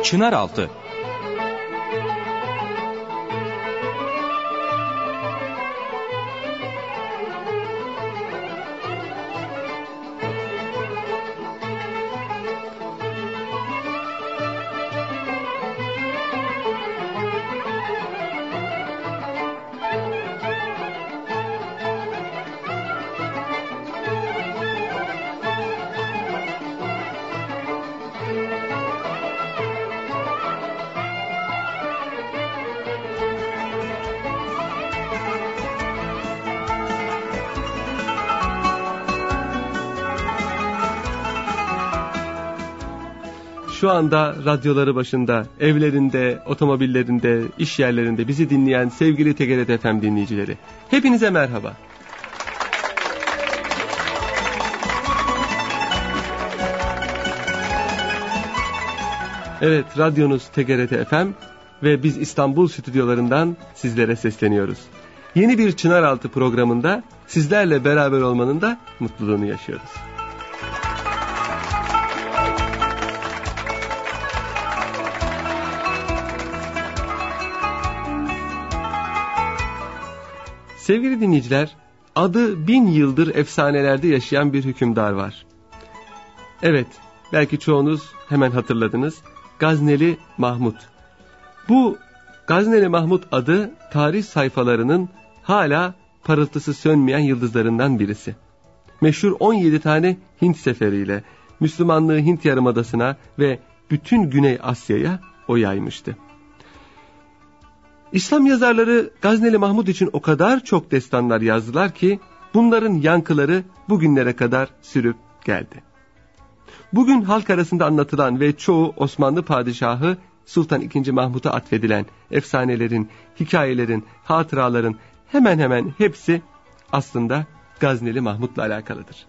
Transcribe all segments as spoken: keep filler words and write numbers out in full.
Çınaraltı. Şu anda radyoları başında, evlerinde, otomobillerinde, iş yerlerinde bizi dinleyen sevgili T G R T F M dinleyicileri. Hepinize merhaba. Evet, radyonuz T G R T F M ve biz İstanbul stüdyolarından sizlere sesleniyoruz. Yeni bir Çınaraltı programında sizlerle beraber olmanın da mutluluğunu yaşıyoruz. Sevgili dinleyiciler, adı bin yıldır efsanelerde yaşayan bir hükümdar var. Evet, belki çoğunuz hemen hatırladınız. Gazneli Mahmud. Bu Gazneli Mahmud adı tarih sayfalarının hala parıltısı sönmeyen yıldızlarından birisi. Meşhur on yedi tane Hint seferiyle Müslümanlığı Hint Yarımadası'na ve bütün Güney Asya'ya o yaymıştı. İslam yazarları Gazneli Mahmud için o kadar çok destanlar yazdılar ki bunların yankıları bugünlere kadar sürüp geldi. Bugün halk arasında anlatılan ve çoğu Osmanlı padişahı Sultan ikinci. Mahmud'a atfedilen efsanelerin, hikayelerin, hatıraların hemen hemen hepsi aslında Gazneli Mahmud'la alakalıdır.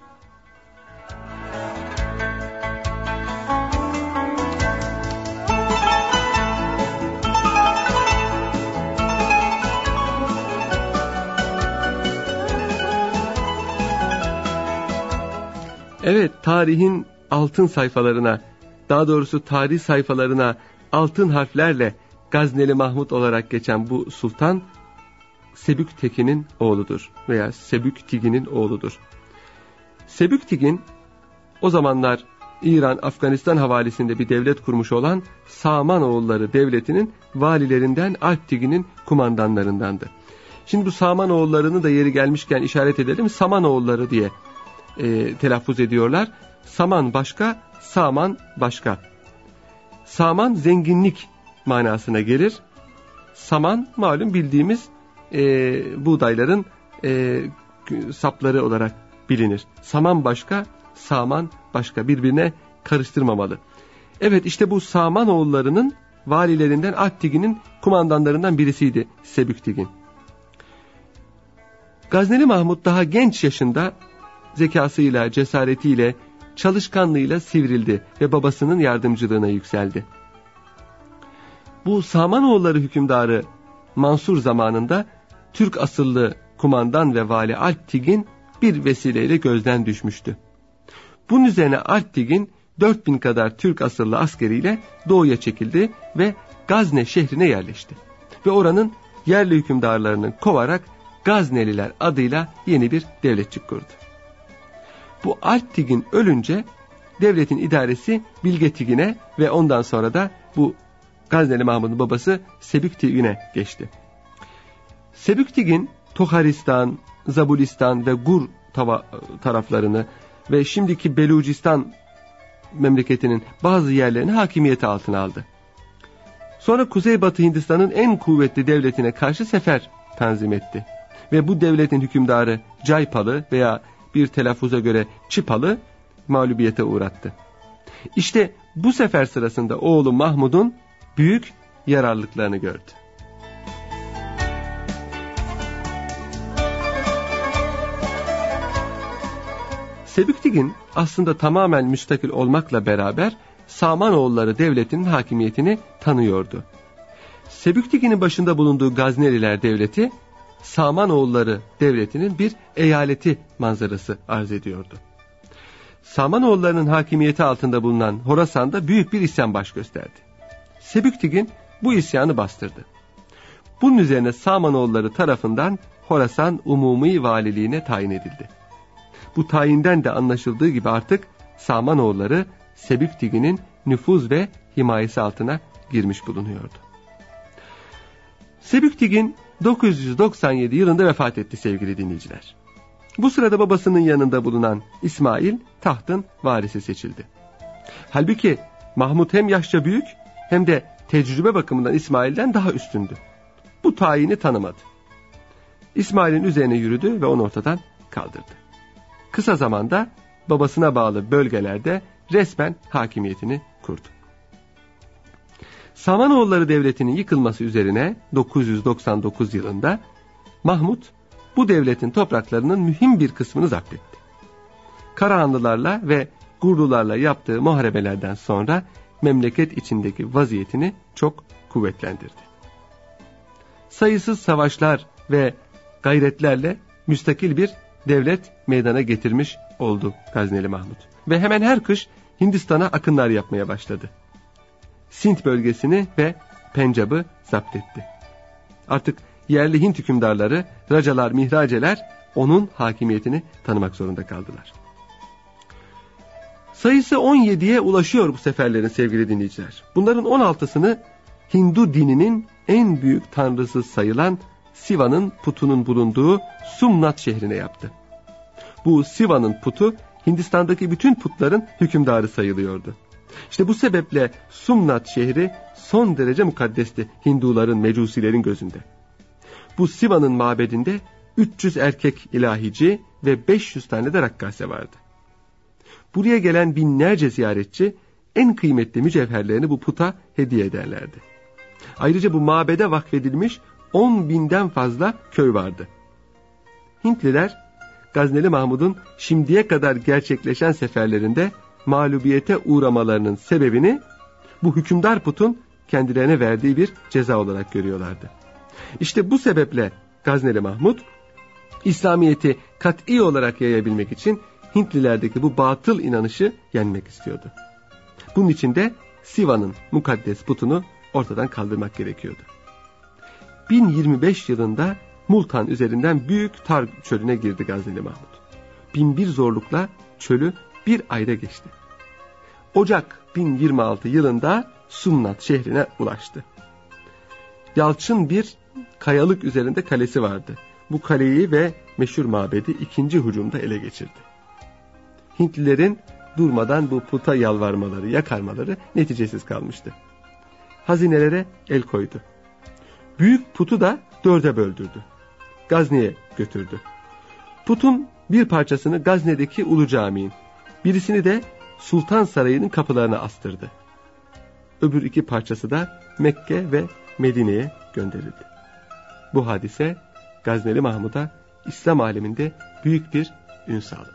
Evet, tarihin altın sayfalarına, daha doğrusu tarih sayfalarına altın harflerle Gazneli Mahmud olarak geçen bu sultan, Sebüktegin'in oğludur veya Sebüktegin'in oğludur. Sebüktegin, o zamanlar İran, Afganistan havalisinde bir devlet kurmuş olan Samanoğulları devletinin valilerinden Alptegin'in kumandanlarındandı. Şimdi bu Samanoğullarını da yeri gelmişken işaret edelim, Samanoğulları diye E, telaffuz ediyorlar. Saman başka, Saman başka. Saman zenginlik manasına gelir. Saman malum bildiğimiz e, buğdayların e, sapları olarak bilinir. Saman başka, Saman başka. Birbirine karıştırmamalı. Evet, işte bu Samanoğullarının valilerinden Alptegin'in kumandanlarından birisiydi Sebüktegin. Gazneli Mahmud daha genç yaşında zekasıyla, cesaretiyle, çalışkanlığıyla sivrildi ve babasının yardımcılığına yükseldi. Bu Samanoğulları hükümdarı Mansur zamanında Türk asıllı kumandan ve vali Alptegin bir vesileyle gözden düşmüştü. Bunun üzerine Alptegin dört bin kadar Türk asıllı askeriyle doğuya çekildi ve Gazne şehrine yerleşti. Ve oranın yerli hükümdarlarını kovarak Gazneliler adıyla yeni bir devletçik kurdu. Bu Alptegin ölünce devletin idaresi Bilgetegin'e ve ondan sonra da bu Gazneli Mahmud'un babası Sebüktegin'e geçti. Sebüktegin Toharistan, Zabulistan ve Gur taraflarını ve şimdiki Belucistan memleketinin bazı yerlerini hakimiyeti altına aldı. Sonra Kuzeybatı Hindistan'ın en kuvvetli devletine karşı sefer tanzim etti. Ve bu devletin hükümdarı Caypalı veya bir telaffuza göre Çıpalı mağlubiyete uğrattı. İşte bu sefer sırasında oğlu Mahmud'un büyük yararlılıklarını gördü. Sebüktegin aslında tamamen müstakil olmakla beraber Samanoğulları devletinin hakimiyetini tanıyordu. Sebüktegin'in başında bulunduğu Gazneliler devleti Samanoğulları devletinin bir eyaleti manzarası arz ediyordu. Samanoğullarının hakimiyeti altında bulunan Horasan'da büyük bir isyan baş gösterdi. Sebüktigin bu isyanı bastırdı. Bunun üzerine Samanoğulları tarafından Horasan Umumi Valiliğine tayin edildi. Bu tayinden de anlaşıldığı gibi artık Samanoğulları Sebüktigin'in nüfuz ve himayesi altına girmiş bulunuyordu. Sebüktigin dokuz yüz doksan yedi yılında vefat etti sevgili dinleyiciler. Bu sırada babasının yanında bulunan İsmail tahtın varisi seçildi. Halbuki Mahmud hem yaşça büyük hem de tecrübe bakımından İsmail'den daha üstündü. Bu tayini tanımadı. İsmail'in üzerine yürüdü ve onu ortadan kaldırdı. Kısa zamanda babasına bağlı bölgelerde resmen hakimiyetini kurdu. Samanoğulları Devleti'nin yıkılması üzerine dokuz yüz doksan dokuz yılında Mahmud bu devletin topraklarının mühim bir kısmını zapt etti. Karahanlılarla ve Gurlularla yaptığı muharebelerden sonra memleket içindeki vaziyetini çok kuvvetlendirdi. Sayısız savaşlar ve gayretlerle müstakil bir devlet meydana getirmiş oldu Gazneli Mahmud. Ve hemen her kış Hindistan'a akınlar yapmaya başladı. Sint bölgesini ve Pencab'ı zapt etti. Artık yerli Hint hükümdarları, racalar, mihraceler onun hakimiyetini tanımak zorunda kaldılar. Sayısı on yediye ulaşıyor bu seferlerin sevgili dinleyiciler. Bunların on altısını Hindu dininin en büyük tanrısı sayılan Siva'nın putunun bulunduğu Sumnat şehrine yaptı. Bu Siva'nın putu Hindistan'daki bütün putların hükümdarı sayılıyordu. İşte bu sebeple Sumnat şehri son derece mukaddesti Hinduların, Mecusilerin gözünde. Bu Siva'nın mabedinde üç yüz erkek ilahici ve beş yüz tane de rakkase vardı. Buraya gelen binlerce ziyaretçi en kıymetli mücevherlerini bu puta hediye ederlerdi. Ayrıca bu mabede vakfedilmiş on binden fazla köy vardı. Hintliler Gazneli Mahmud'un şimdiye kadar gerçekleşen seferlerinde mağlubiyete uğramalarının sebebini bu hükümdar putun kendilerine verdiği bir ceza olarak görüyorlardı. İşte bu sebeple Gazneli Mahmud İslamiyet'i kat'i olarak yayabilmek için Hintlilerdeki bu batıl inanışı yenmek istiyordu. Bunun için de Siva'nın mukaddes putunu ortadan kaldırmak gerekiyordu. bin yirmi beş yılında Multan üzerinden Büyük Tar çölüne girdi Gazneli Mahmud. Bin bir zorlukla çölü bir ayda geçti. Ocak bin yirmi altı yılında Sumnat şehrine ulaştı. Yalçın bir kayalık üzerinde kalesi vardı. Bu kaleyi ve meşhur mabedi ikinci hücumda ele geçirdi. Hintlilerin durmadan bu puta yalvarmaları, yakarmaları neticesiz kalmıştı. Hazinelere el koydu. Büyük putu da dörde böldürdü. Gazne'ye götürdü. Putun bir parçasını Gazne'deki Ulu Cami'nin, birisini de Sultan Sarayı'nın kapılarına astırdı. Öbür iki parçası da Mekke ve Medine'ye gönderildi. Bu hadise Gazneli Mahmud'a İslam aleminde büyük bir ün sağladı.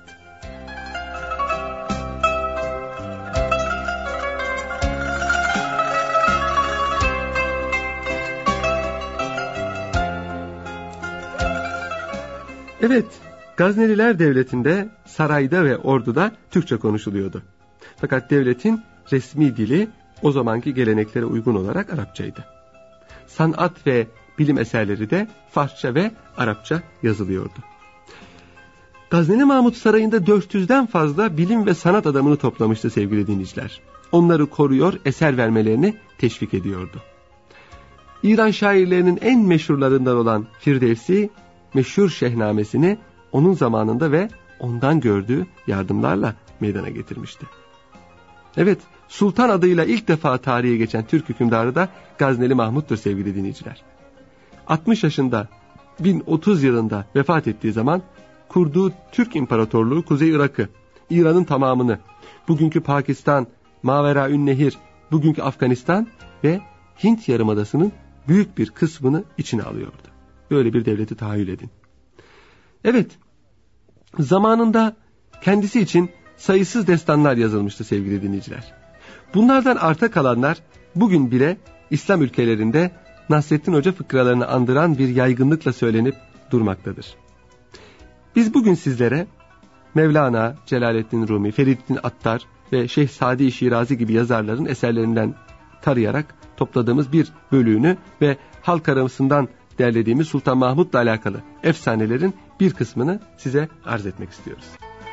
Evet, Gazneliler Devleti'nde sarayda ve orduda Türkçe konuşuluyordu. Fakat devletin resmi dili o zamanki geleneklere uygun olarak Arapçaydı. Sanat ve bilim eserleri de Farsça ve Arapça yazılıyordu. Gazneli Mahmud Sarayı'nda dört yüzden fazla bilim ve sanat adamını toplamıştı sevgili dinleyiciler. Onları koruyor, eser vermelerini teşvik ediyordu. İran şairlerinin en meşhurlarından olan Firdevsi, meşhur Şehnamesini onun zamanında ve ondan gördüğü yardımlarla meydana getirmişti. Evet, Sultan adıyla ilk defa tarihe geçen Türk hükümdarı da Gazneli Mahmud'dur sevgili dinleyiciler. altmış yaşında bin otuz yılında vefat ettiği zaman kurduğu Türk İmparatorluğu Kuzey Irak'ı, İran'ın tamamını, bugünkü Pakistan, Maveraünnehir, bugünkü Afganistan ve Hint Yarımadası'nın büyük bir kısmını içine alıyordu. Böyle bir devleti tahayyül edin. Evet, zamanında kendisi için sayısız destanlar yazılmıştı sevgili dinleyiciler. Bunlardan arta kalanlar bugün bile İslam ülkelerinde Nasrettin Hoca fıkralarını andıran bir yaygınlıkla söylenip durmaktadır. Biz bugün sizlere Mevlana, Celaleddin Rumi, Feridun Attar ve Şeyh Sadi Şirazi gibi yazarların eserlerinden tarayarak topladığımız bir bölüğünü ve halk arasından derlediğimiz Sultan Mahmud'la alakalı efsanelerin bir kısmını size arz etmek istiyoruz.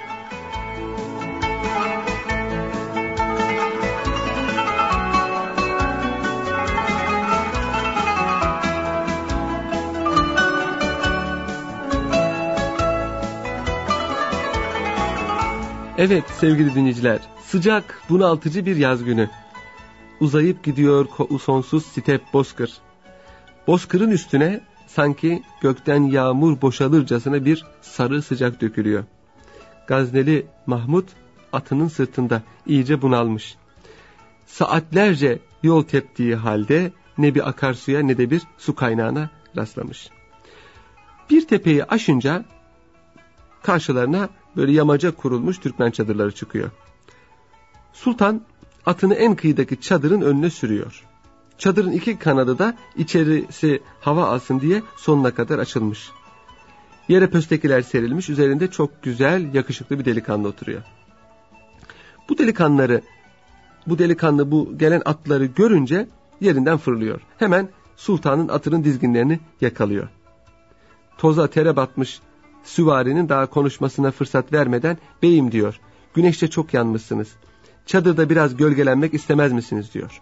Evet sevgili dinleyiciler, sıcak, bunaltıcı bir yaz günü. Uzayıp gidiyor sonsuz step bozkır. Bozkırın üstüne sanki gökten yağmur boşalırcasına bir sarı sıcak dökülüyor. Gazneli Mahmud atının sırtında iyice bunalmış. Saatlerce yol teptiği halde ne bir akarsuya ne de bir su kaynağına rastlamış. Bir tepeyi aşınca karşılarına böyle yamaca kurulmuş Türkmen çadırları çıkıyor. Sultan atını en kıyıdaki çadırın önüne sürüyor. Çadırın iki kanadı da içerisi hava alsın diye sonuna kadar açılmış. Yere pöstekiler serilmiş, üzerinde çok güzel, yakışıklı bir delikanlı oturuyor. Bu delikanlıları, bu delikanlı bu gelen atları görünce yerinden fırlıyor. Hemen sultanın atının dizginlerini yakalıyor. Toza tere batmış süvarinin daha konuşmasına fırsat vermeden beyim diyor. Güneşte çok yanmışsınız. Çadırda biraz gölgelenmek istemez misiniz diyor.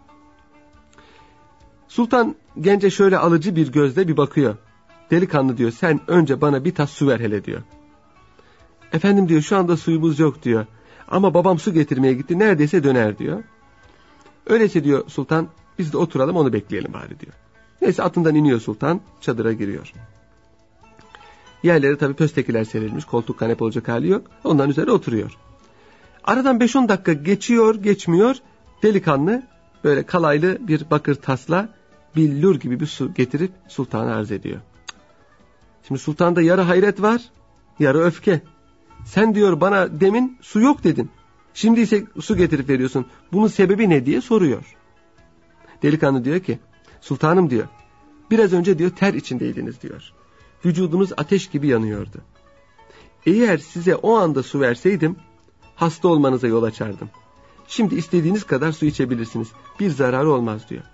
Sultan gence şöyle alıcı bir gözle bir bakıyor. Delikanlı diyor, sen önce bana bir tas su ver hele diyor. Efendim diyor, şu anda suyumuz yok diyor. Ama babam su getirmeye gitti, neredeyse döner diyor. Öyleyse diyor sultan, biz de oturalım onu bekleyelim bari diyor. Neyse atından iniyor sultan, çadıra giriyor. Yerleri tabii pöstekiler serilmiş, koltuk kanepe olacak hali yok. Ondan üzerine oturuyor. Aradan beş on dakika geçiyor geçmiyor, delikanlı böyle kalaylı bir bakır tasla billur gibi bir su getirip sultana arz ediyor. Şimdi sultanda yarı hayret var, yarı öfke. Sen diyor bana demin su yok dedin. Şimdi ise su getirip veriyorsun. Bunun sebebi ne diye soruyor. Delikanlı diyor ki, sultanım diyor, biraz önce diyor ter içindeydiniz diyor. Vücudunuz ateş gibi yanıyordu. Eğer size o anda su verseydim, hasta olmanıza yol açardım. Şimdi istediğiniz kadar su içebilirsiniz. Bir zararı olmaz diyor.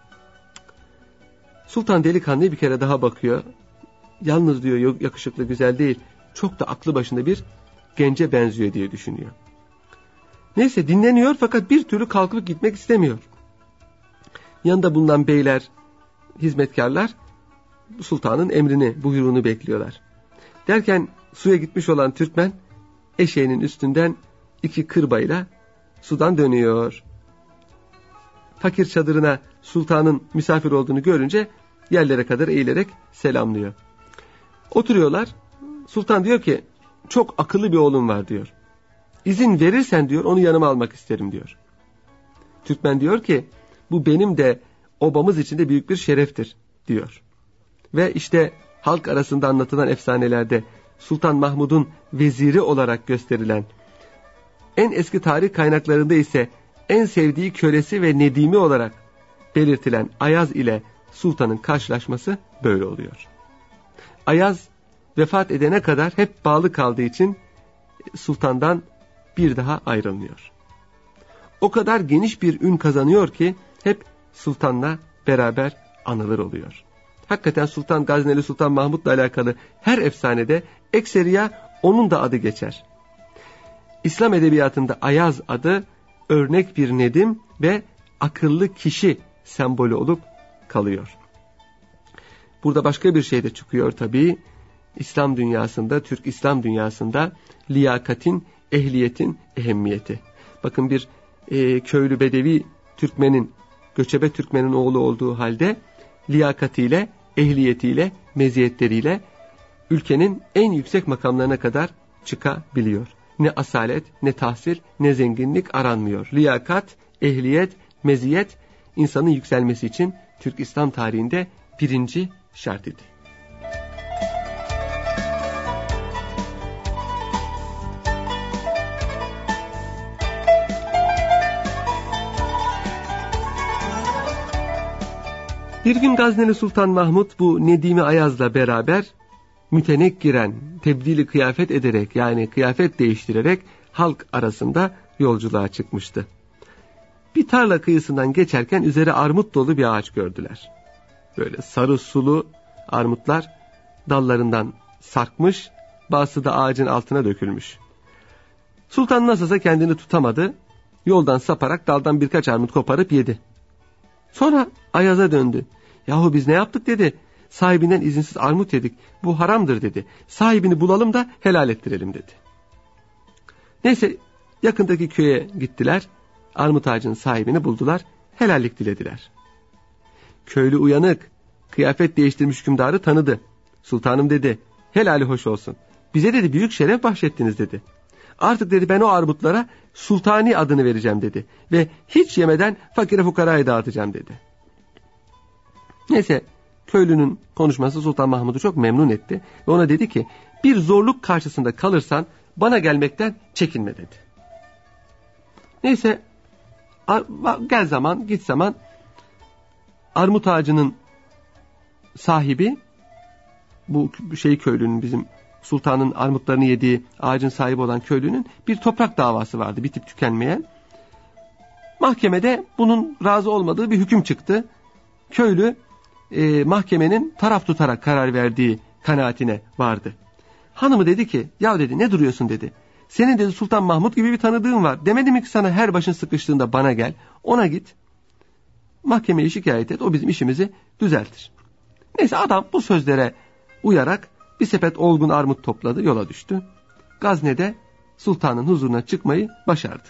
Sultan delikanlıya bir kere daha bakıyor. Yalnız diyor yakışıklı güzel değil, çok da aklı başında bir gence benziyor diye düşünüyor. Neyse dinleniyor fakat bir türlü kalkıp gitmek istemiyor. Yanında bulunan beyler, hizmetkarlar sultanın emrini, buyruğunu bekliyorlar. Derken suya gitmiş olan Türkmen eşeğinin üstünden iki kırbayla sudan dönüyor. Fakir çadırına sultanın misafir olduğunu görünce yerlere kadar eğilerek selamlıyor. Oturuyorlar. Sultan diyor ki, çok akıllı bir oğlum var diyor. İzin verirsen diyor onu yanıma almak isterim diyor. Türkmen diyor ki, bu benim de obamız için de büyük bir şereftir diyor. Ve işte halk arasında anlatılan efsanelerde Sultan Mahmud'un veziri olarak gösterilen, en eski tarih kaynaklarında ise en sevdiği kölesi ve nedimi olarak belirtilen Ayaz ile sultanın karşılaşması böyle oluyor. Ayaz vefat edene kadar hep bağlı kaldığı için sultandan bir daha ayrılmıyor. O kadar geniş bir ün kazanıyor ki hep sultanla beraber anılır oluyor. Hakikaten Sultan Gazneli Sultan Mahmud'la alakalı her efsanede ekseriya onun da adı geçer. İslam edebiyatında Ayaz adı örnek bir nedim ve akıllı kişi sembolü olup kalıyor. Burada başka bir şey de çıkıyor tabii. İslam dünyasında, Türk İslam dünyasında liyakatin, ehliyetin ehemmiyeti. Bakın bir e, köylü bedevi Türkmenin, göçebe Türkmenin oğlu olduğu halde liyakatiyle, ehliyetiyle, meziyetleriyle ülkenin en yüksek makamlarına kadar çıkabiliyor. Ne asalet, ne tahsil, ne zenginlik aranmıyor. Liyakat, ehliyet, meziyet insanın yükselmesi için Türk İslam tarihinde birinci şart idi. Bir gün Gazneli Sultan Mahmud bu Nedimi Ayaz'la beraber mütenekkiren, tebdili kıyafet ederek, yani kıyafet değiştirerek halk arasında yolculuğa çıkmıştı. bir tarla kıyısından geçerken üzeri armut dolu bir ağaç gördüler. Böyle sarı sulu armutlar dallarından sarkmış, bazısı da ağacın altına dökülmüş. Sultan nasılsa kendini tutamadı, yoldan saparak daldan birkaç armut koparıp yedi. Sonra Ayaz'a döndü. Yahu biz ne yaptık dedi. Sahibinden izinsiz armut yedik. Bu haramdır dedi. Sahibini bulalım da helal ettirelim dedi. Neyse yakındaki köye gittiler. Armut ağacının sahibini buldular. Helallik dilediler. Köylü uyanık, kıyafet değiştirmiş hükümdarı tanıdı. Sultanım dedi, helali hoş olsun. Bize dedi büyük şeref bahşettiniz dedi. Artık dedi ben o armutlara Sultani adını vereceğim dedi. Ve hiç yemeden fakire fukaraya dağıtacağım dedi. Neyse köylünün konuşması Sultan Mahmud'u çok memnun etti. Ve ona dedi ki bir zorluk karşısında kalırsan bana gelmekten çekinme dedi. Neyse gel zaman git zaman armut ağacının sahibi, bu şey köylünün, bizim sultanın armutlarını yediği ağacın sahibi olan köylünün bir toprak davası vardı bitip tükenmeyen. Mahkemede bunun razı olmadığı bir hüküm çıktı. Köylü e, mahkemenin taraf tutarak karar verdiği kanaatine vardı. Hanımı dedi ki ya dedi ne duruyorsun dedi. Senin dedi Sultan Mahmud gibi bir tanıdığın var. Demedim mi ki sana her başın sıkıştığında bana gel. Ona git. Mahkemeye şikayet et. O bizim işimizi düzeltir. Neyse adam bu sözlere uyarak bir sepet olgun armut topladı, yola düştü. Gazne'de sultanın huzuruna çıkmayı başardı.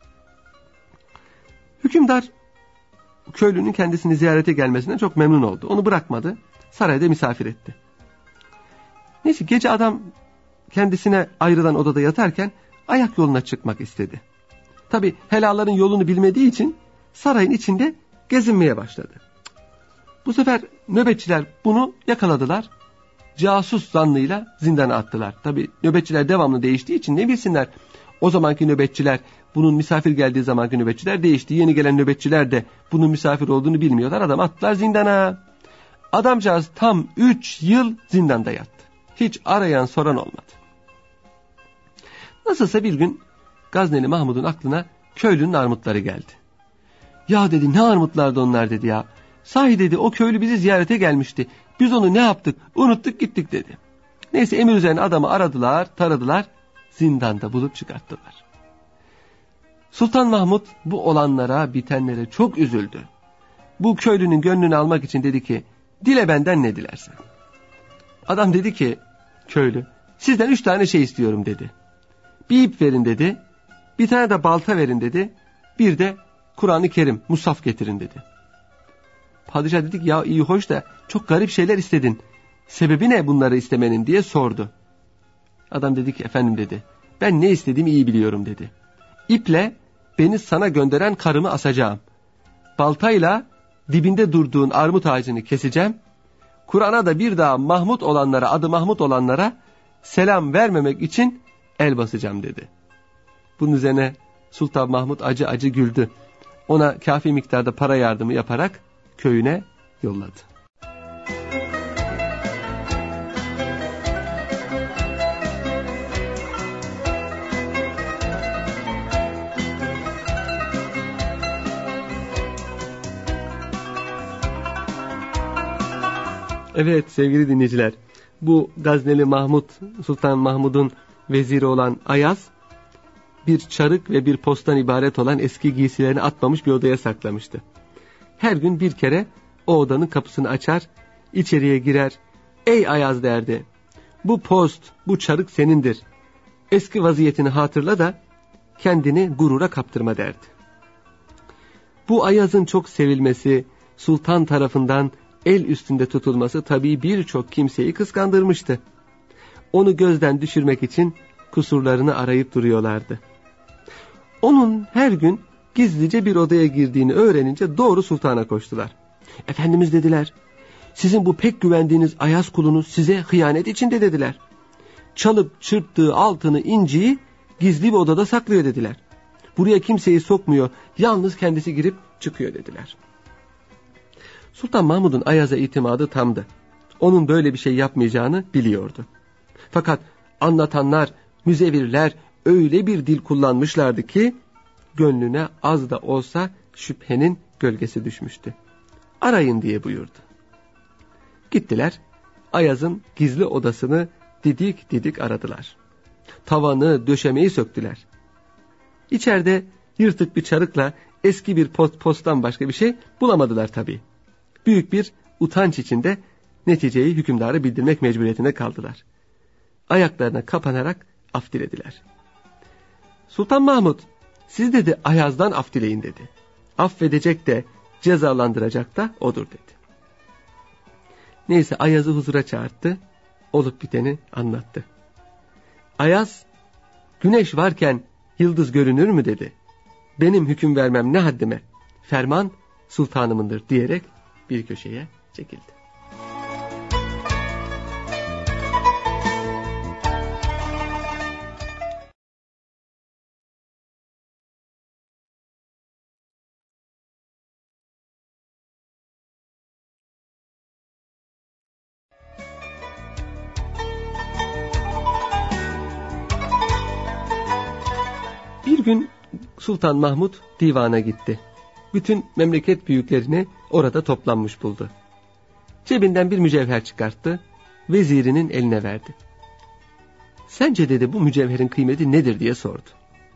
Hükümdar köylünün kendisini ziyarete gelmesinden çok memnun oldu. Onu bırakmadı. Sarayda misafir etti. Neyse gece adam kendisine ayrılan odada yatarken ayak yoluna çıkmak istedi. Tabi helalların yolunu bilmediği için sarayın içinde gezinmeye başladı. Bu sefer nöbetçiler bunu yakaladılar. Casus zannıyla zindana attılar. Tabi nöbetçiler devamlı değiştiği için ne bilsinler. O zamanki nöbetçiler, bunun misafir geldiği zamanki nöbetçiler değişti. Yeni gelen nöbetçiler de bunun misafir olduğunu bilmiyorlar. Adam attılar zindana. Adamcağız tam üç yıl zindanda yattı. Hiç arayan soran olmadı. Nasılsa bir gün Gazneli Mahmud'un aklına köylünün armutları geldi. Ya dedi ne armutlardı onlar dedi ya. Sahi dedi o köylü bizi ziyarete gelmişti. Biz onu ne yaptık? Unuttuk gittik dedi. Neyse emir üzerine adamı aradılar, taradılar. Zindanda bulup çıkarttılar. Sultan Mahmud bu olanlara, bitenlere çok üzüldü. Bu köylünün gönlünü almak için dedi ki dile benden ne dilersen. Adam dedi ki köylü sizden üç tane şey istiyorum dedi. Bir ip verin dedi. Bir tane de balta verin dedi. Bir de Kur'an-ı Kerim, mushaf getirin dedi. Padişah dedi ki ya iyi hoş da çok garip şeyler istedin. Sebebi ne bunları istemenin diye sordu. Adam dedi ki efendim dedi. Ben ne istediğimi iyi biliyorum dedi. İple beni sana gönderen karımı asacağım. Baltayla dibinde durduğun armut ağacını keseceğim. Kur'an'a da bir daha Mahmud olanlara, adı Mahmud olanlara selam vermemek için el basacağım dedi. Bunun üzerine Sultan Mahmud acı acı güldü. Ona kafi miktarda para yardımı yaparak köyüne yolladı. Evet sevgili dinleyiciler, bu Gazneli Mahmud, Sultan Mahmud'un veziri olan Ayaz, bir çarık ve bir postan ibaret olan eski giysilerini atmamış bir odaya saklamıştı. Her gün bir kere o odanın kapısını açar, içeriye girer, ''Ey Ayaz'' derdi, ''Bu post, bu çarık senindir. Eski vaziyetini hatırla da kendini gurura kaptırma'' derdi. Bu Ayaz'ın çok sevilmesi, sultan tarafından el üstünde tutulması tabii birçok kimseyi kıskandırmıştı. Onu gözden düşürmek için kusurlarını arayıp duruyorlardı. Onun her gün gizlice bir odaya girdiğini öğrenince doğru sultana koştular. ''Efendimiz'' dediler, ''sizin bu pek güvendiğiniz Ayaz kulunuz size hıyanet içinde'' dediler. ''Çalıp çırptığı altını, inciyi gizli bir odada saklıyor'' dediler. ''Buraya kimseyi sokmuyor, yalnız kendisi girip çıkıyor'' dediler. Sultan Mahmud'un Ayaz'a itimadı tamdı. Onun böyle bir şey yapmayacağını biliyordu. Fakat anlatanlar, müzevirler öyle bir dil kullanmışlardı ki gönlüne az da olsa şüphenin gölgesi düşmüştü. Arayın diye buyurdu. Gittiler, Ayaz'ın gizli odasını didik didik aradılar. Tavanı, döşemeyi söktüler. İçeride yırtık bir çarıkla eski bir post, posttan başka bir şey bulamadılar tabii. Büyük bir utanç içinde neticeyi hükümdara bildirmek mecburiyetine kaldılar. Ayaklarına kapanarak af dilediler. Sultan Mahmud, siz dedi Ayaz'dan af dileyin dedi. Affedecek de cezalandıracak da odur dedi. Neyse Ayaz'ı huzura çağırttı, olup biteni anlattı. Ayaz, güneş varken yıldız görünür mü dedi. Benim hüküm vermem ne haddime, ferman sultanımındır diyerek bir köşeye çekildi. Bir gün Sultan Mahmud divana gitti. Bütün memleket büyüklerini orada toplanmış buldu. Cebinden bir mücevher çıkarttı, vezirinin eline verdi. Sence dedi bu mücevherin kıymeti nedir diye sordu.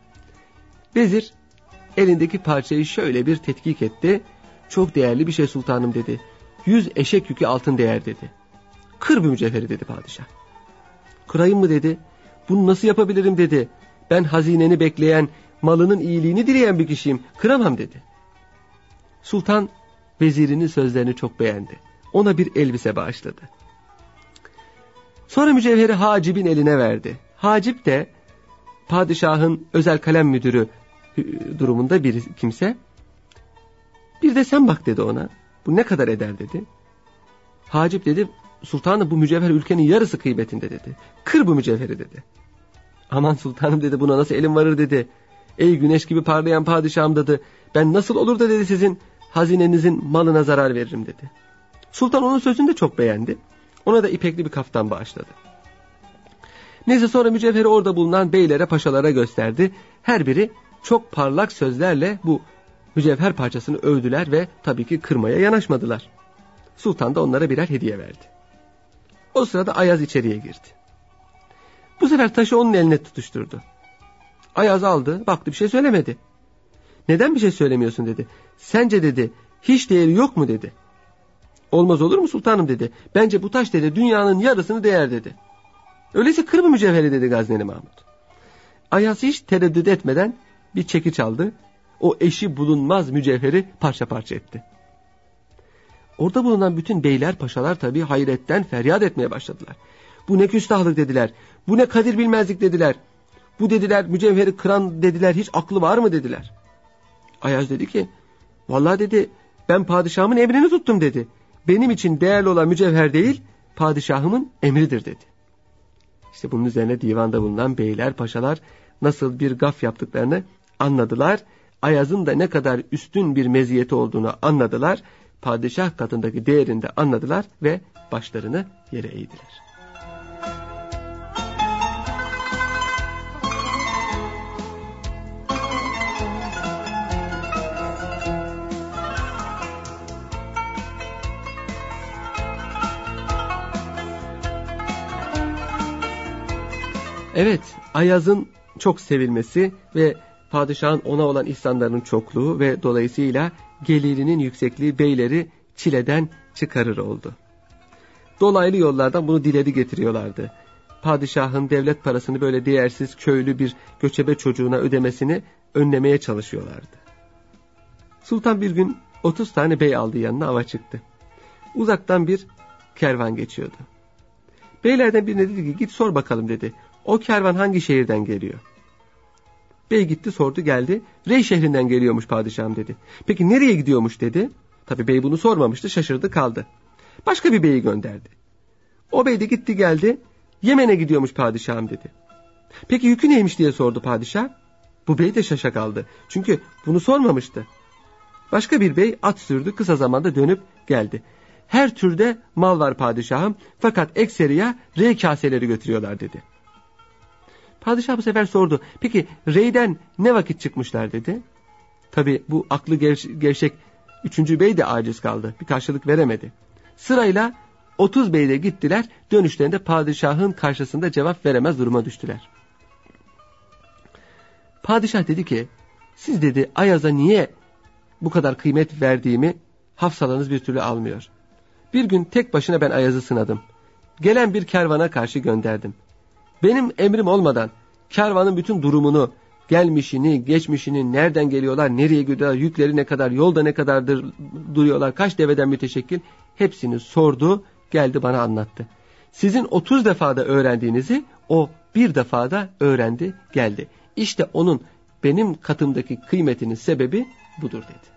Vezir elindeki parçayı şöyle bir tetkik etti. Çok değerli bir şey sultanım dedi. Yüz eşek yükü altın değer dedi. Kır bu mücevheri dedi padişah. Kırayım mı dedi. Bunu nasıl yapabilirim dedi. Ben hazineni bekleyen, malının iyiliğini dileyen bir kişiyim. Kıramam dedi. Sultan vezirinin sözlerini çok beğendi. Ona bir elbise bağışladı. Sonra mücevheri Hacib'in eline verdi. Hacib de padişahın özel kalem müdürü durumunda bir kimse. Bir de sen bak dedi ona. Bu ne kadar eder dedi. Hacib dedi, sultanım bu mücevher ülkenin yarısı kıymetinde dedi. Kır bu mücevheri dedi. Aman sultanım dedi, buna nasıl elim varır dedi. Ey güneş gibi parlayan padişahım dedi. Ben nasıl olur da dedi sizin hazinenizin malına zarar veririm dedi. Sultan onun sözünü de çok beğendi. Ona da ipekli bir kaftan bağışladı. Neyse sonra mücevheri orada bulunan beylere, paşalara gösterdi. Her biri çok parlak sözlerle bu mücevher parçasını övdüler ve tabii ki kırmaya yanaşmadılar. Sultan da onlara birer hediye verdi. O sırada Ayaz içeriye girdi. Bu sefer taşı onun eline tutuşturdu. Ayaz aldı, baktı bir şey söylemedi. Neden bir şey söylemiyorsun dedi. Sence dedi hiç değeri yok mu dedi. Olmaz olur mu sultanım dedi. Bence bu taş dedi dünyanın yarısını değer dedi. Öyleyse kır bu mücevheri dedi Gazneli Mahmud. Ayaz hiç tereddüt etmeden bir çekiç aldı. O eşi bulunmaz mücevheri parça parça etti. Orada bulunan bütün beyler, paşalar tabii hayretten feryat etmeye başladılar. Bu ne küstahlık dediler. Bu ne kadir bilmezlik dediler. Bu dediler mücevheri kıran dediler hiç aklı var mı dediler. Ayaz dedi ki vallahi dedi ben padişahımın emrini tuttum dedi. Benim için değerli olan mücevher değil padişahımın emridir dedi. İşte bunun üzerine divanda bulunan beyler, paşalar nasıl bir gaf yaptıklarını anladılar. Ayaz'ın da ne kadar üstün bir meziyeti olduğunu anladılar. Padişah katındaki değerini de anladılar ve başlarını yere eğdiler. Evet, Ayaz'ın çok sevilmesi ve padişahın ona olan ihsanlarının çokluğu ve dolayısıyla gelirinin yüksekliği beyleri çileden çıkarır oldu. Dolaylı yollardan bunu dileri getiriyorlardı. Padişahın devlet parasını böyle değersiz köylü bir göçebe çocuğuna ödemesini önlemeye çalışıyorlardı. Sultan bir gün otuz tane bey aldı yanına, ava çıktı. Uzaktan bir kervan geçiyordu. Beylerden birine dedi ki git sor bakalım dedi. O kervan hangi şehirden geliyor? Bey gitti sordu geldi. Rey şehrinden geliyormuş padişahım dedi. Peki nereye gidiyormuş dedi. Tabii bey bunu sormamıştı, şaşırdı kaldı. Başka bir beyi gönderdi. O bey de gitti geldi. Yemen'e gidiyormuş padişahım dedi. Peki yükü neymiş diye sordu padişah. Bu bey de şaşa kaldı. Çünkü bunu sormamıştı. Başka bir bey at sürdü, kısa zamanda dönüp geldi. Her türde mal var padişahım fakat ekseriya rey kaseleri götürüyorlar dedi. Padişah bu sefer sordu. Peki reyden ne vakit çıkmışlar dedi. Tabi bu aklı gevşek üçüncü bey de aciz kaldı. Bir karşılık veremedi. Sırayla otuz bey de gittiler. Dönüşlerinde padişahın karşısında cevap veremez duruma düştüler. Padişah dedi ki, siz dedi Ayaz'a niye bu kadar kıymet verdiğimi hafsalanız bir türlü almıyor. Bir gün tek başına ben Ayaz'ı sınadım. Gelen bir kervana karşı gönderdim. Benim emrim olmadan kervanın bütün durumunu, gelmişini, geçmişini, nereden geliyorlar, nereye gidiyorlar, yükleri ne kadar, yolda ne kadardır duruyorlar, kaç deveden müteşekkil, hepsini sordu, geldi bana anlattı. Sizin otuz defada öğrendiğinizi o bir defada öğrendi, geldi. İşte onun benim katımdaki kıymetinin sebebi budur dedi.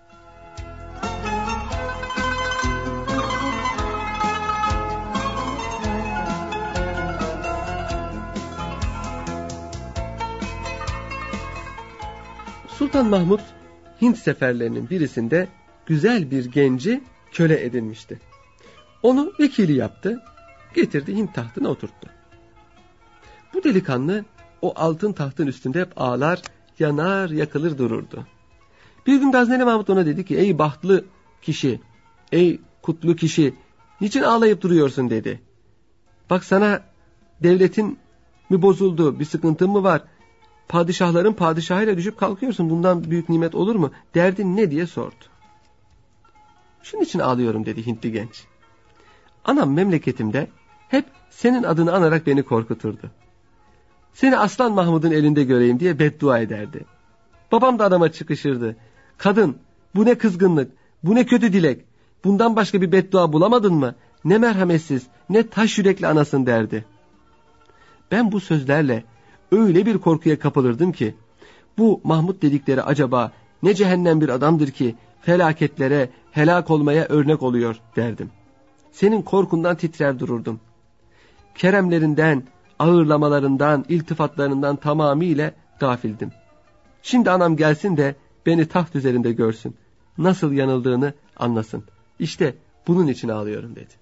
Sultan Mahmud Hint seferlerinin birisinde güzel bir genci köle edinmişti. Onu vekili yaptı, getirdi Hint tahtına oturttu. Bu delikanlı o altın tahtın üstünde hep ağlar, yanar, yakılır dururdu. Bir gün Gazneli Mahmud ona dedi ki, ey bahtlı kişi, ey kutlu kişi, niçin ağlayıp duruyorsun dedi. Bak sana devletin mi bozuldu, bir sıkıntın mı var? Padişahların padişahıyla düşüp kalkıyorsun, bundan büyük nimet olur mu? Derdin ne diye sordu. Şunun için ağlıyorum dedi Hintli genç. Anam memleketimde hep senin adını anarak beni korkuturdu. Seni Aslan Mahmud'un elinde göreyim diye beddua ederdi. Babam da adama çıkışırdı. Kadın, bu ne kızgınlık, bu ne kötü dilek. Bundan başka bir beddua bulamadın mı? Ne merhametsiz, ne taş yürekli anasın derdi. Ben bu sözlerle öyle bir korkuya kapılırdım ki, bu Mahmud dedikleri acaba ne cehennem bir adamdır ki felaketlere, helak olmaya örnek oluyor derdim. Senin korkundan titrer dururdum. Keremlerinden, ağırlamalarından, iltifatlarından tamamıyla gafildim. Şimdi anam gelsin de beni taht üzerinde görsün. Nasıl yanıldığını anlasın. İşte bunun için ağlıyorum dedi.